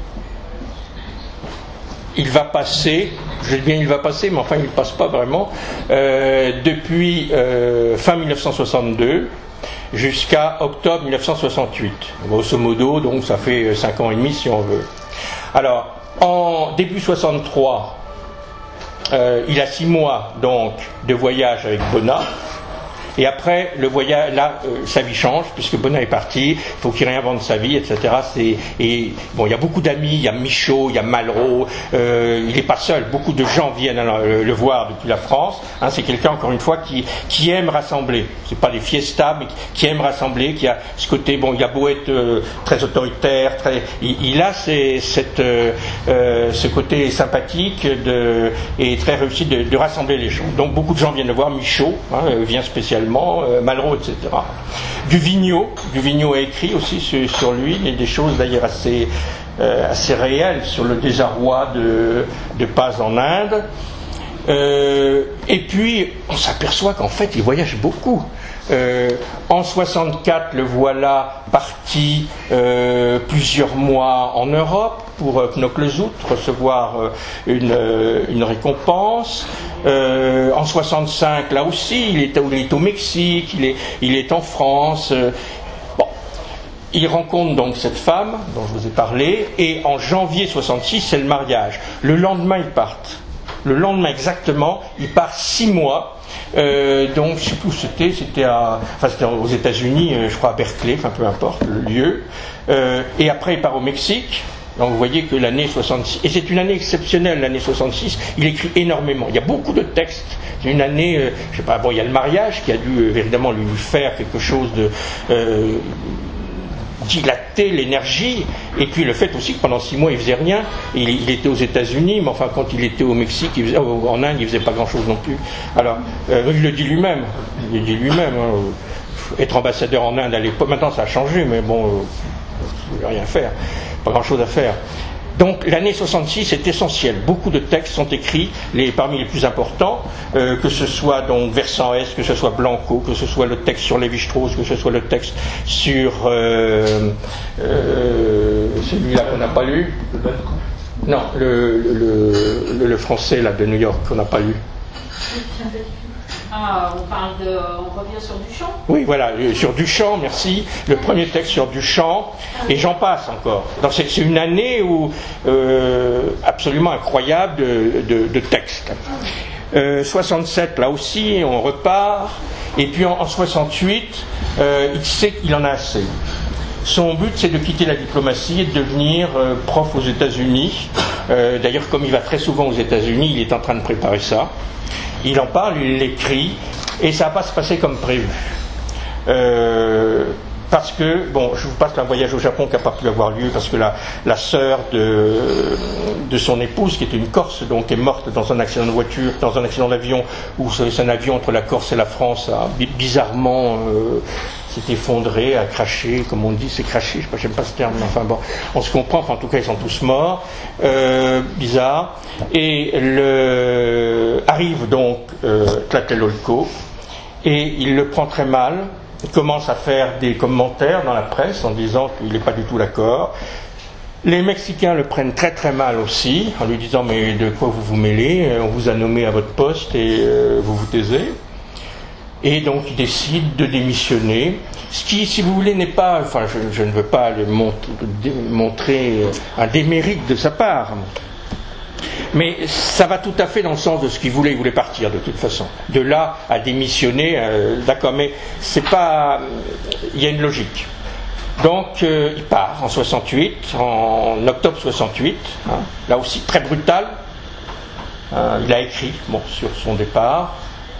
il va passer, je dis bien il va passer, mais enfin il ne passe pas vraiment, depuis fin 1962 jusqu'à octobre 1968. Grosso modo, donc ça fait 5 ans et demi si on veut. Alors, en début 63, il a 6 mois donc de voyage avec Bona. Et après, le voyage, là, sa vie change, puisque Bona est parti, il faut qu'il réinvente sa vie, etc. Et bon, il y a beaucoup d'amis, il y a Michaud, il y a Malraux, il n'est pas seul, beaucoup de gens viennent le voir depuis la France. C'est quelqu'un, encore une fois, qui aime rassembler. C'est pas des fiestas, mais qui aime rassembler, qui a ce côté, bon, il a beau être très autoritaire, il a ce côté sympathique et très réussi de rassembler les gens. Donc beaucoup de gens viennent le voir, Michaud vient spécialement, Malraux, etc. Duvigneau a écrit aussi sur lui, et des choses d'ailleurs assez réelles sur le désarroi de Paz en Inde. Et puis on s'aperçoit qu'en fait il voyage beaucoup. En 64, le voilà parti plusieurs mois en Europe pour Knokke-Zout recevoir une récompense. En 65, là aussi, il est au Mexique, il est en France. Bon, il rencontre donc cette femme dont je vous ai parlé, et en janvier 66, c'est le mariage. Le lendemain, ils partent. Le lendemain exactement, il part 6 mois. Donc, je ne sais plus où c'était c'était aux États-Unis, je crois à Berkeley, enfin peu importe le lieu. Et après, il part au Mexique. Donc, vous voyez que l'année 66, et c'est une année exceptionnelle, l'année 66, il écrit énormément. Il y a beaucoup de textes. C'est une année, je sais pas, bon, il y a le mariage qui a dû évidemment lui faire quelque chose de dilater l'énergie, et puis le fait aussi que pendant 6 mois il faisait rien. Il était aux États-Unis, mais enfin quand il était au Mexique, en Inde, il faisait pas grand-chose non plus. Alors il le dit lui-même. Être ambassadeur en Inde à l'époque, maintenant ça a changé, mais bon, il ne pouvait rien faire, pas grand-chose à faire. Donc l'année 66 est essentielle. Beaucoup de textes sont écrits, parmi les plus importants, que ce soit donc Versant Est, que ce soit Blanco, que ce soit le texte sur Lévi-Strauss, que ce soit le texte sur celui-là qu'on n'a pas lu. Non, le français là de New York qu'on n'a pas lu. Ah, on revient sur Duchamp. Oui, voilà, sur Duchamp, merci. Le premier texte sur Duchamp, et j'en passe encore. C'est une année où absolument incroyable de textes. 67, là aussi, on repart. Et puis en 68, il sait qu'il en a assez. Son but, c'est de quitter la diplomatie et de devenir prof aux États-Unis. D'ailleurs, comme il va très souvent aux États-Unis, il est en train de préparer ça. Il en parle, il l'écrit, et ça va pas se passer comme prévu. Parce que, bon, je vous passe un voyage au Japon qui n'a pas pu avoir lieu, parce que la sœur de son épouse, qui était une Corse, donc est morte dans un accident de voiture, dans un accident d'avion, où c'est un avion entre la Corse et la France, a bizarrement s'est effondré, a craché, comme on dit, c'est craché, je sais pas, j'aime pas ce terme, mais enfin bon, on se comprend, enfin en tout cas ils sont tous morts, bizarre, et arrive donc Tlatelolco, et il le prend très mal, il commence à faire des commentaires dans la presse en disant qu'il n'est pas du tout d'accord. Les Mexicains le prennent très très mal aussi, en lui disant mais de quoi vous vous mêlez, on vous a nommé à votre poste et vous vous taisez. Et donc il décide de démissionner, ce qui, si vous voulez, n'est pas, enfin je ne veux pas montrer un démérite de sa part, mais ça va tout à fait dans le sens de ce qu'il voulait. Il voulait partir de toute façon. De là à démissionner, d'accord, mais c'est pas, il y a une logique. Donc il part en 68, en octobre 68, hein, là aussi très brutal. Il a écrit sur son départ.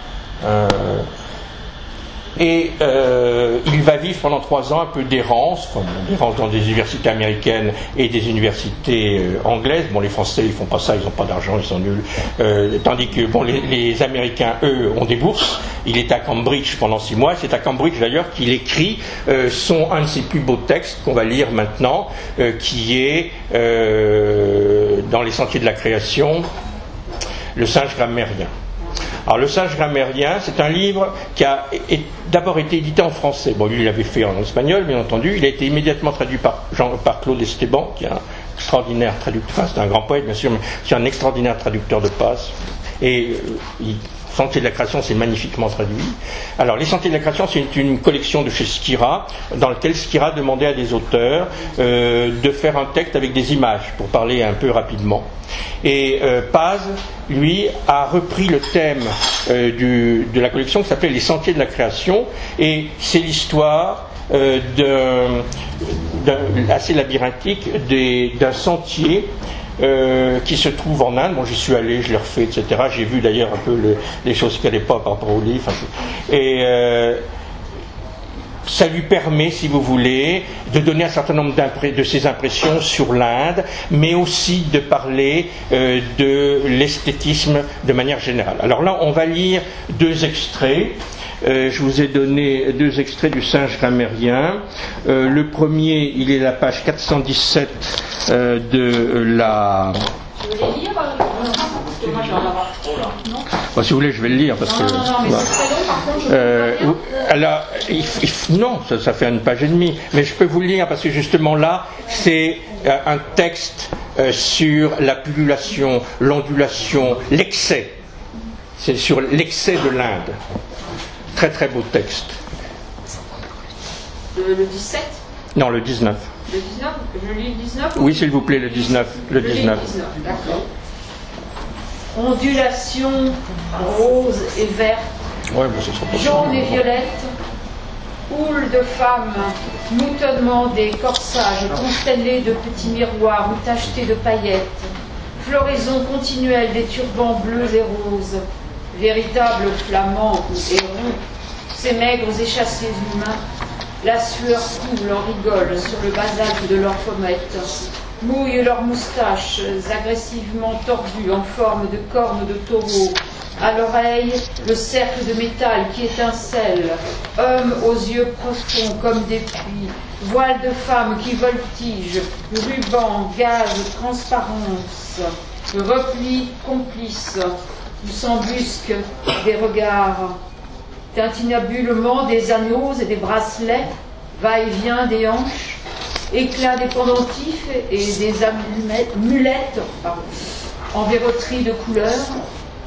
Et il va vivre pendant 3 ans un peu d'errance, d'errance dans des universités américaines et des universités anglaises. Bon, les Français, ils font pas ça, ils n'ont pas d'argent, ils sont nuls. Tandis que bon, les Américains, eux, ont des bourses. Il est à Cambridge pendant 6 mois. C'est à Cambridge d'ailleurs qu'il écrit un de ses plus beaux textes qu'on va lire maintenant, qui est dans les Sentiers de la Création, Le singe grammairien. Alors, Le singe grammairien, c'est un livre qui a d'abord été édité en français. Bon, lui, il l'avait fait en espagnol, bien entendu. Il a été immédiatement traduit par Claude Esteban, qui est un extraordinaire traducteur. Enfin, c'est un grand poète, bien sûr, mais c'est un extraordinaire traducteur de passe. Et Sentiers de la Création, c'est magnifiquement traduit. Alors, Les Sentiers de la Création, c'est une collection de chez Skira, dans laquelle Skira demandait à des auteurs de faire un texte avec des images, pour parler un peu rapidement. Et Paz, lui, a repris le thème de la collection qui s'appelait Les Sentiers de la Création, et c'est l'histoire assez labyrinthique d'un sentier qui se trouve en Inde. Bon, j'y suis allé, je l'ai refait, etc. J'ai vu d'ailleurs un peu les choses qu'il n'y avait pas par rapport au livre. Ça lui permet, si vous voulez, de donner un certain nombre de ses impressions sur l'Inde, mais aussi de parler de l'esthétisme de manière générale. Alors là, on va lire 2 extraits. Je vous ai donné 2 extraits du singe grammairien. Le premier, il est à la page 417 de la... Vous voulez lire parce que moi je vais en avoir trop là, non? Bon, si vous voulez, je vais le lire parce que. Non, mais c'est très long, par contre. Alors, non, ça fait 1 page et demie, mais je peux vous le lire parce que justement là, c'est un texte sur la pullulation, l'ondulation, l'excès. C'est sur l'excès de l'Inde. Très très beau texte. Le 17? Non, le 19. Le 19? Je lis le 19? Oui, s'il vous plaît, le 19. Le 19. D'accord. Ondulation rose et verte, Ouais, bon, ce sera pas jaune et violette, houle de femmes, moutonnement des corsages constellés de petits miroirs ou tachetés de paillettes, floraison continuelle des turbans bleus et roses, véritables flamands ou hérons, ces maigres échassés humains, la sueur coule en rigole sur le basalte de leurs pommettes, mouillent leurs moustaches agressivement tordues en forme de cornes de taureau. À l'oreille, le cercle de métal qui étincelle, hommes aux yeux profonds comme des puits, voiles de femmes qui voltigent, rubans, gaz, transparence, replis complices, où s'embusquent des regards, tintinabulement des anneaux et des bracelets, va-et-vient des hanches, éclat des pendentifs et des amulettes, en verroterie de couleurs,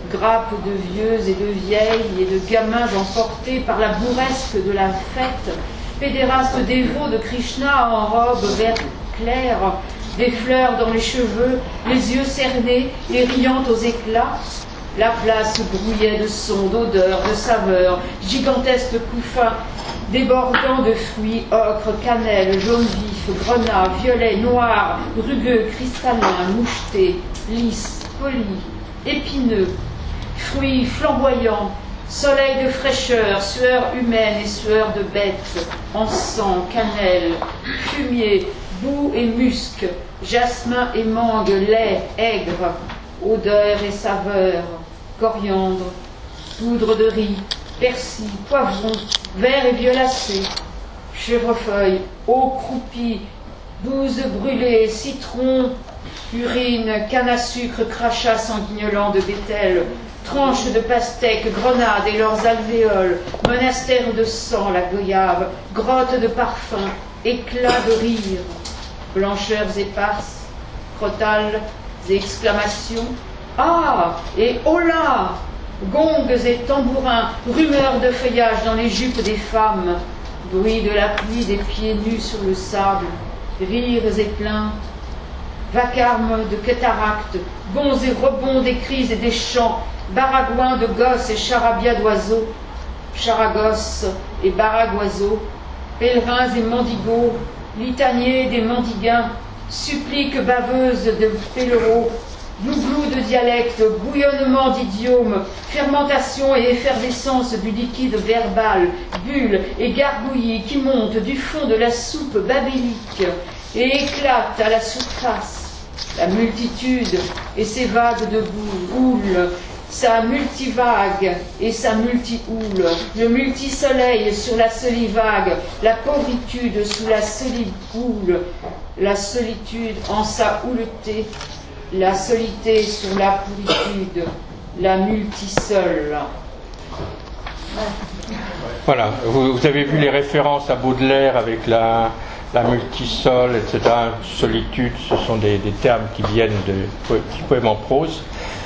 grappe de vieux et de vieilles et de gamins emportés par la bourresque de la fête, pédérastes dévots de Krishna en robe vert clair, des fleurs dans les cheveux, les yeux cernés et riant aux éclats. La place brouillait de sons, d'odeurs, de saveurs, gigantesques couffins, débordant de fruits, ocre, cannelle, jaune vif, grenat, violet, noir, rugueux, cristallin, moucheté, lisse, poli, épineux, fruits flamboyants, soleil de fraîcheur, sueur humaine et sueur de bête, encens, cannelle, fumier, boue et musc, jasmin et mangue, lait, aigre, odeur et saveur, coriandre, poudre de riz, persil, poivron, vert et violacé, chèvrefeuille, eau croupie, bouse brûlée, citron, urine, canne à sucre, crachat sanguignolant de Bethel, tranches de pastèque, grenades et leurs alvéoles, monastère de sang, la goyave, grotte de parfum, éclats de rire, blancheurs éparses, crotales et exclamations, ah et oh là, gongs et tambourins, rumeurs de feuillage dans les jupes des femmes, bruit de la pluie des pieds nus sur le sable, rires et plaintes, vacarme de cataractes, bonds et rebonds des cris et des chants, baragouins de gosses et charabia d'oiseaux, charagos et baragoiseaux, pèlerins et mendigos, litaniers des mendiguins, suppliques baveuses de pèleraux, glouglou de dialectes, bouillonnement d'idiomes, fermentation et effervescence du liquide verbal, bulles et gargouillis qui montent du fond de la soupe babélique et éclatent à la surface. La multitude et ses vagues de houle, sa multivague et sa multi-houle, le multisoleil sur la solivague, la pauvritude sous la solihoule, la solitude en sa houleté, la solité sur la pourritude, la multisole. Voilà, vous avez vu les références à Baudelaire avec la multisole, etc. Solitude, ce sont des termes qui viennent du poème en prose.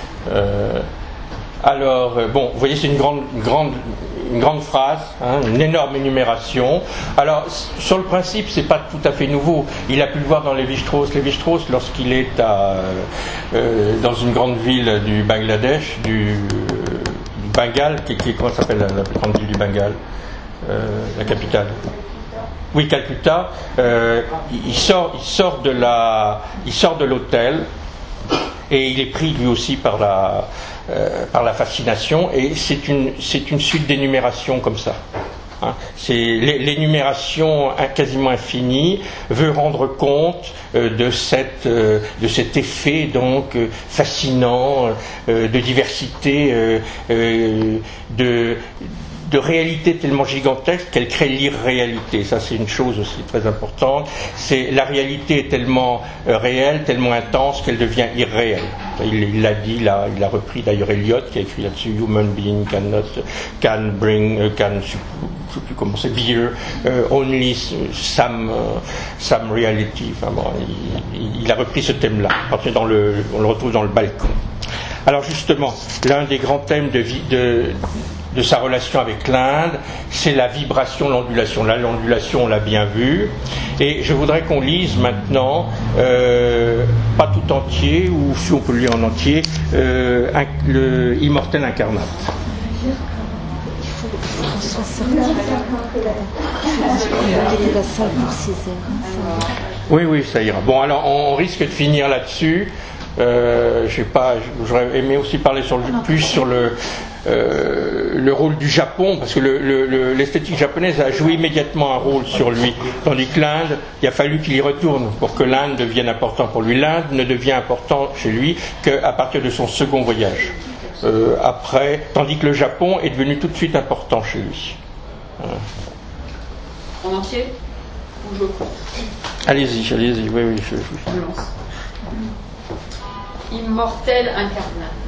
Alors, bon, vous voyez, c'est une grande phrase, hein, une énorme énumération. Alors, sur le principe, c'est pas tout à fait nouveau. Il a pu le voir dans Lévi-Strauss. Lévi-Strauss, lorsqu'il est dans une grande ville du Bangladesh, du Bengale, comment s'appelle la grande ville du Bengale, la capitale. Oui, Calcutta. Il sort de l'hôtel et il est pris lui aussi par la fascination, et c'est une suite d'énumérations comme ça. Hein. C'est l'énumération quasiment infinie veut rendre compte de cet effet donc fascinant de diversité, de réalité tellement gigantesque qu'elle crée l'irréalité. Ça, c'est une chose aussi très importante. La réalité est tellement réelle, tellement intense qu'elle devient irréelle. Il l'a dit, il a repris d'ailleurs Eliot qui a écrit là-dessus, Human being can bring, je sais plus comment c'est, beer, only some reality. Enfin bon, il a repris ce thème-là. On le retrouve dans le balcon. Alors justement, l'un des grands thèmes de sa relation avec l'Inde, c'est la vibration, l'ondulation. Là, l'ondulation, on l'a bien vu. Et je voudrais qu'on lise maintenant, pas tout entier, ou si on peut le lire en entier, le Immortel Incarnate. Oui, ça ira. Bon, alors, on risque de finir là-dessus. J'aurais aimé aussi parler plus sur le rôle du Japon, parce que l'esthétique japonaise a joué immédiatement un rôle sur lui, tandis que l'Inde, il a fallu qu'il y retourne pour que l'Inde devienne important pour lui. L'Inde ne devient important chez lui qu'à partir de son second voyage. Tandis que le Japon est devenu tout de suite important chez lui. En entier ou je compte? Allez-y, oui, je lance. Immortel incarnate.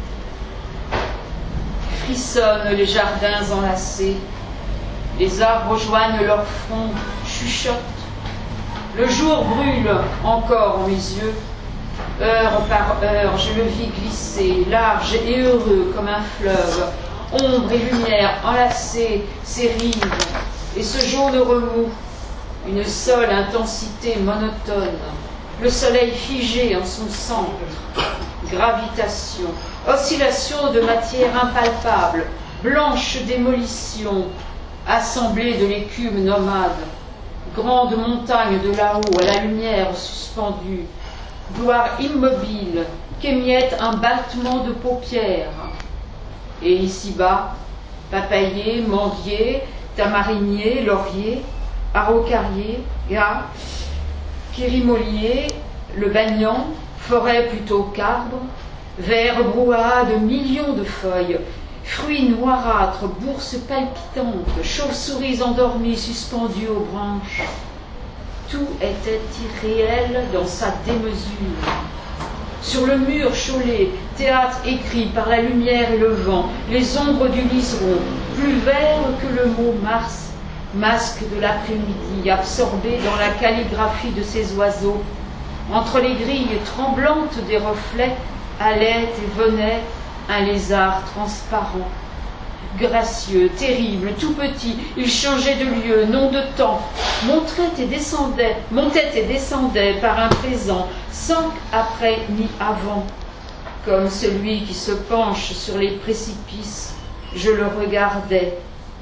Frissonnent les jardins enlacés, les arbres joignent leurs fronts, chuchotent. Le jour brûle encore en mes yeux, Heure par heure, je le vis glisser, large et heureux comme un fleuve, ombre et lumière enlacées, ses rives, et ce jaune remous, une seule intensité monotone, le soleil figé en son centre, gravitation, oscillation de matière impalpable, blanche démolition, assemblée de l'écume nomade, grande montagne de là-haut à la lumière suspendue, gloire immobile qu'émiette un battement de paupières. Et ici-bas, papayer, manguier, tamarinier, laurier, araucarier, gars, kérimolier, le bagnan, forêt plutôt qu'arbre, vert brouhaha de millions de feuilles, fruits noirâtres, bourses palpitantes, chauves-souris endormies suspendues aux branches. Tout était irréel dans sa démesure. Sur le mur chaulé, théâtre écrit par la lumière et le vent, les ombres du liseron, plus vert que le mot Mars, masque de l'après-midi, absorbé dans la calligraphie de ces oiseaux. Entre les grilles tremblantes des reflets, allait et venait un lézard transparent. Gracieux, terrible, tout petit, il changeait de lieu, non de temps, montait et descendait par un présent, sans après ni avant. Comme celui qui se penche sur les précipices, je le regardais.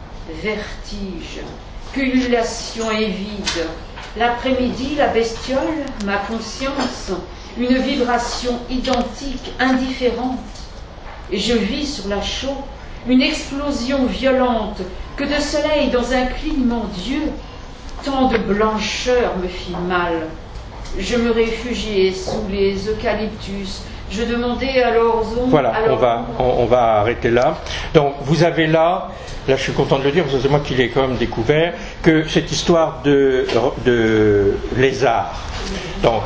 Vertige, pullulation et vide. L'après-midi, la bestiole, ma conscience, une vibration identique, indifférente. Et je vis sur la chaux une explosion violente, que de soleil dans un clignement d'yeux, tant de blancheur me fit mal. Je me réfugiai sous les eucalyptus, je demandai alors aux ombres... Voilà, on va arrêter là. Donc vous avez là je suis content de le dire, parce que c'est moi qui l'ai quand même découvert, que cette histoire de lézard, donc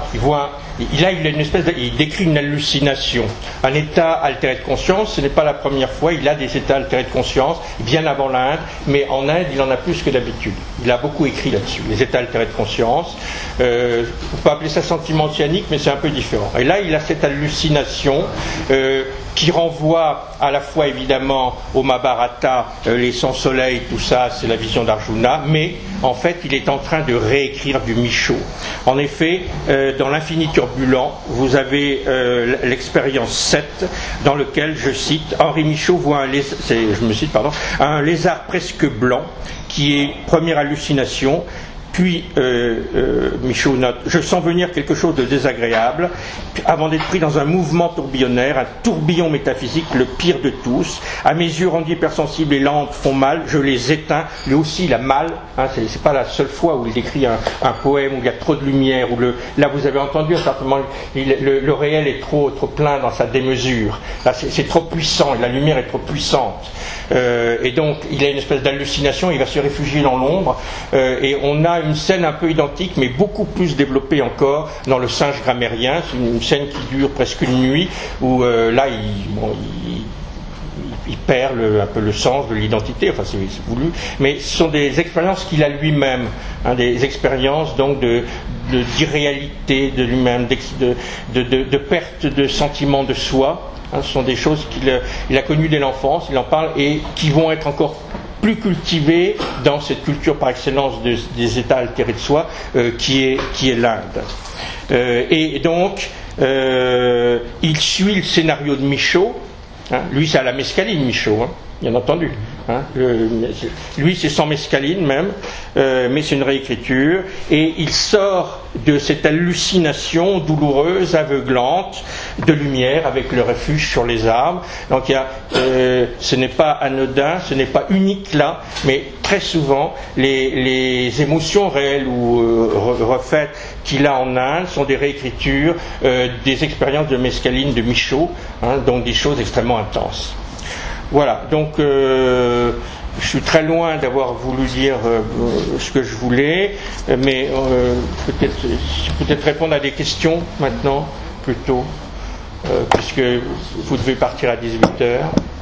il décrit une hallucination, un état altéré de conscience. Ce n'est pas la première fois, il a des états altérés de conscience, bien avant l'Inde, mais en Inde, il en a plus que d'habitude. Il a beaucoup écrit là-dessus, les états altérés de conscience. On peut appeler ça sentiment oceanique, mais c'est un peu différent. Et là, il a cette hallucination qui renvoie à la fois évidemment au Mahabharata, les 100 soleils, tout ça, c'est la vision d'Arjuna, mais en fait, il est en train de réécrire du Michaud. En effet, dans l'Infini turbulent, vous avez l'expérience 7, dans lequel, je cite, Henri Michaud voit un lézard presque blanc, qui est première hallucination. Puis, Michaud note, je sens venir quelque chose de désagréable, avant d'être pris dans un mouvement tourbillonnaire, un tourbillon métaphysique, le pire de tous. À mes yeux rendus hypersensibles et lampes font mal, je les éteins. Lui aussi, il a mal. Hein, c'est pas la seule fois où il décrit un poème où il y a trop de lumière. Là, vous avez entendu, certainement, le réel est trop plein dans sa démesure. Là, c'est trop puissant, la lumière est trop puissante. Et donc, il a une espèce d'hallucination, il va se réfugier dans l'ombre, et on a une scène un peu identique, mais beaucoup plus développée encore dans le singe grammairien. C'est une scène qui dure presque une nuit, où là, il perd un peu le sens de l'identité, enfin c'est voulu, mais ce sont des expériences qu'il a lui-même, des expériences donc d'irréalité de lui-même, de perte de sentiment de soi. Ce sont des choses qu'il a connues dès l'enfance, il en parle, et qui vont être encore plus cultivées dans cette culture par excellence des états altérés de soi, qui est l'Inde. Et donc, il suit le scénario de Michaud. Lui, c'est à la mescaline, Michaud, bien entendu. Lui, c'est sans mescaline même, mais c'est une réécriture. Et il sort de cette hallucination douloureuse, aveuglante, de lumière, avec le refuge sur les arbres. Donc, ce n'est pas anodin, ce n'est pas unique là, mais très souvent, les émotions réelles ou refaites qu'il a en Inde sont des réécritures des expériences de mescaline de Michaud, donc des choses extrêmement intenses. Voilà, donc je suis très loin d'avoir voulu dire ce que je voulais, mais peut-être répondre à des questions maintenant, plutôt, puisque vous devez partir à 18h.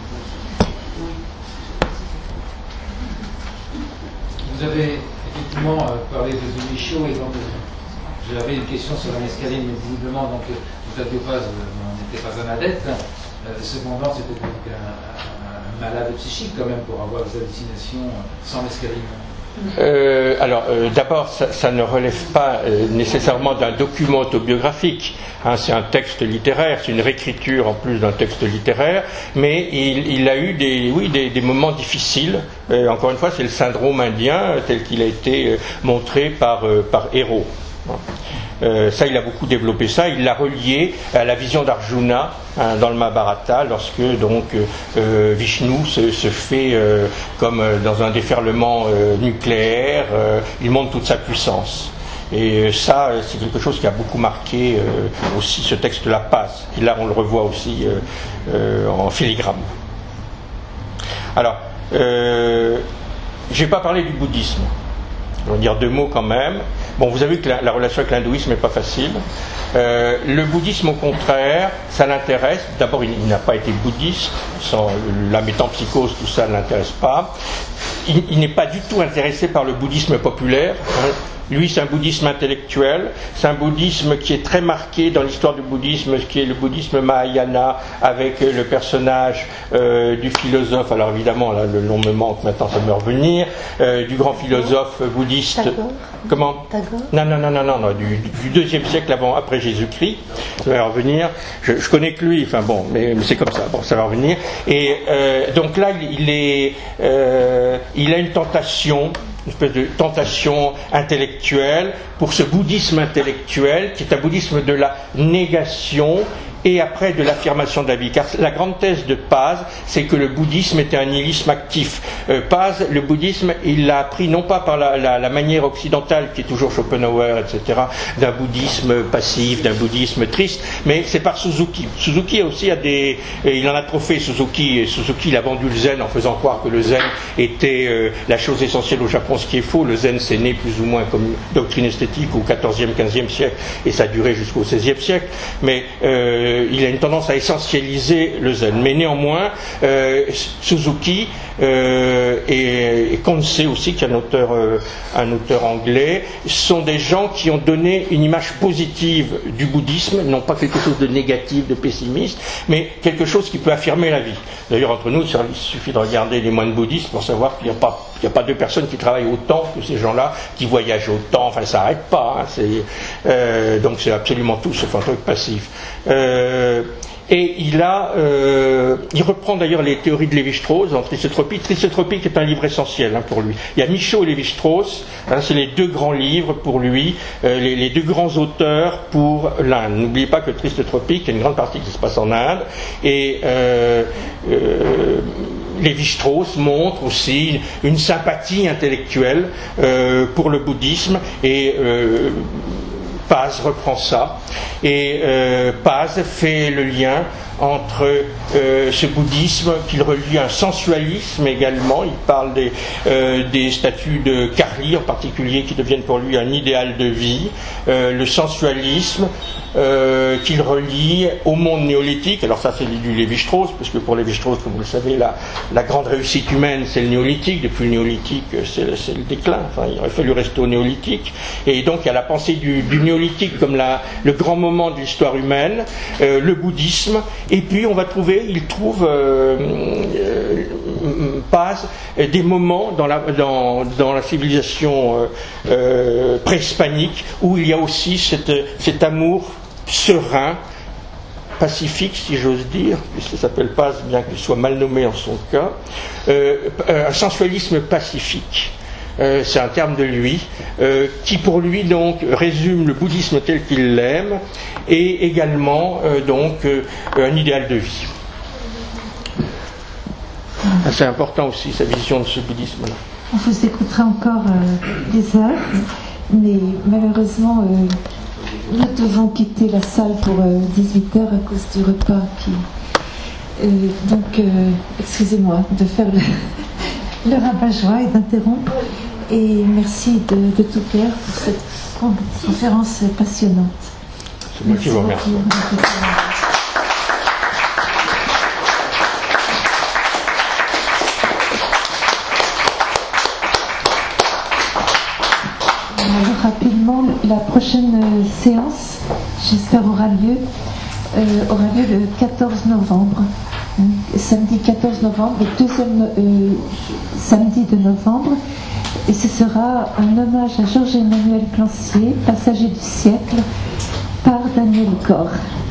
Vous avez effectivement parlé de Michaud, et donc j'avais une question sur la mescaline, mais visiblement, donc, vous Octavio Paz n'était pas un adepte. Cependant, c'était donc un malade psychique quand même pour avoir des hallucinations sans mescaline. D'abord, ça ne relève pas nécessairement d'un document autobiographique. Hein, c'est un texte littéraire, c'est une réécriture en plus d'un texte littéraire, mais il a eu des moments difficiles. Encore une fois, c'est le syndrome indien tel qu'il a été montré par Hérault. Ça, il a beaucoup développé ça. Il l'a relié à la vision d'Arjuna dans le Mahabharata, lorsque donc Vishnu se fait comme dans un déferlement nucléaire, il montre toute sa puissance. Et ça, c'est quelque chose qui a beaucoup marqué aussi ce texte-là passe. Et là, on le revoit aussi en filigrane. Alors, j'ai pas parlé du bouddhisme. On va dire deux mots quand même. Bon, vous avez vu que la relation avec l'hindouisme n'est pas facile. Le bouddhisme, au contraire, ça l'intéresse. D'abord, il n'a pas été bouddhiste. La métempsychose, tout ça ne l'intéresse pas. Il n'est pas du tout intéressé par le bouddhisme populaire. Lui, c'est un bouddhisme intellectuel, c'est un bouddhisme qui est très marqué dans l'histoire du bouddhisme, qui est le bouddhisme Mahayana, avec le personnage du philosophe, alors évidemment, là, le nom me manque, maintenant ça me revenir, du grand philosophe bouddhiste. Tagore. Comment? Tagore. Non, du 2e siècle après Jésus-Christ, ça va revenir. Je connais que lui, enfin bon, mais c'est comme ça, bon, ça va revenir. Et donc là, il a une tentation, une espèce de tentation intellectuelle pour ce bouddhisme intellectuel qui est un bouddhisme de la négation et après de l'affirmation de la vie. Car la grande thèse de Paz, c'est que le bouddhisme était un nihilisme actif. Paz, le bouddhisme, il l'a appris non pas par la manière occidentale, qui est toujours Schopenhauer, etc., d'un bouddhisme passif, d'un bouddhisme triste, mais c'est par Suzuki. Suzuki aussi il en a trop fait, Suzuki. Suzuki, il a vendu le zen en faisant croire que le zen était la chose essentielle au Japon, ce qui est faux. Le zen, c'est né plus ou moins comme doctrine esthétique au XIVe, XVe siècle, et ça a duré jusqu'au XVIe siècle, mais il a une tendance à essentialiser le zen. Mais néanmoins, Suzuki et Konsei aussi, qui est un auteur anglais, sont des gens qui ont donné une image positive du bouddhisme, non pas quelque chose de négatif, de pessimiste, mais quelque chose qui peut affirmer la vie. D'ailleurs, entre nous, il suffit de regarder les moines bouddhistes pour savoir qu'il n'y a pas deux personnes qui travaillent autant que ces gens-là, qui voyagent autant, enfin ça n'arrête pas, hein, donc c'est absolument tout sauf un truc passif. Et il reprend d'ailleurs les théories de Lévi-Strauss en Tristotropie. Tristotropie qui est un livre essentiel pour lui. Il y a Michaud et Lévi-Strauss, c'est les deux grands livres pour lui, les deux grands auteurs pour l'Inde. N'oubliez pas que Tristotropie, il y a une grande partie qui se passe en Inde, et Lévi-Strauss montre aussi une sympathie intellectuelle pour le bouddhisme, et Paz reprend ça, et Paz fait le lien entre ce bouddhisme qu'il relie à un sensualisme également. Il parle des statues de Carly en particulier qui deviennent pour lui un idéal de vie, le sensualisme qu'il relie au monde néolithique. Alors ça c'est du Lévi-Strauss, parce que pour Lévi-Strauss, comme vous le savez, la grande réussite humaine c'est le néolithique. Depuis le néolithique c'est le déclin, enfin, il aurait fallu rester au néolithique, et donc il y a la pensée du néolithique comme le grand moment de l'histoire humaine, le bouddhisme, et puis il trouve Paz des moments dans la civilisation préhispanique où il y a aussi cet amour serein, pacifique, si j'ose dire, puisque ça s'appelle Paz, bien qu'il soit mal nommé en son cas, un sensualisme pacifique. C'est un terme de lui, qui pour lui donc résume le bouddhisme tel qu'il l'aime, et également un idéal de vie. C'est important aussi sa vision de ce bouddhisme-là. On vous écoutera encore des heures, mais malheureusement nous devons quitter la salle pour 18h à cause du repas donc excusez-moi de faire le rabat-joie et d'interrompre, et merci de tout cœur pour cette conférence passionnante. C'est moi qui vous remercie. Alors, rapidement, la prochaine séance, j'espère, aura lieu aura lieu le 14 novembre. Samedi 14 novembre, le deuxième samedi de novembre. Et ce sera un hommage à Georges-Emmanuel Clancier, passager du siècle, par Daniel Gore.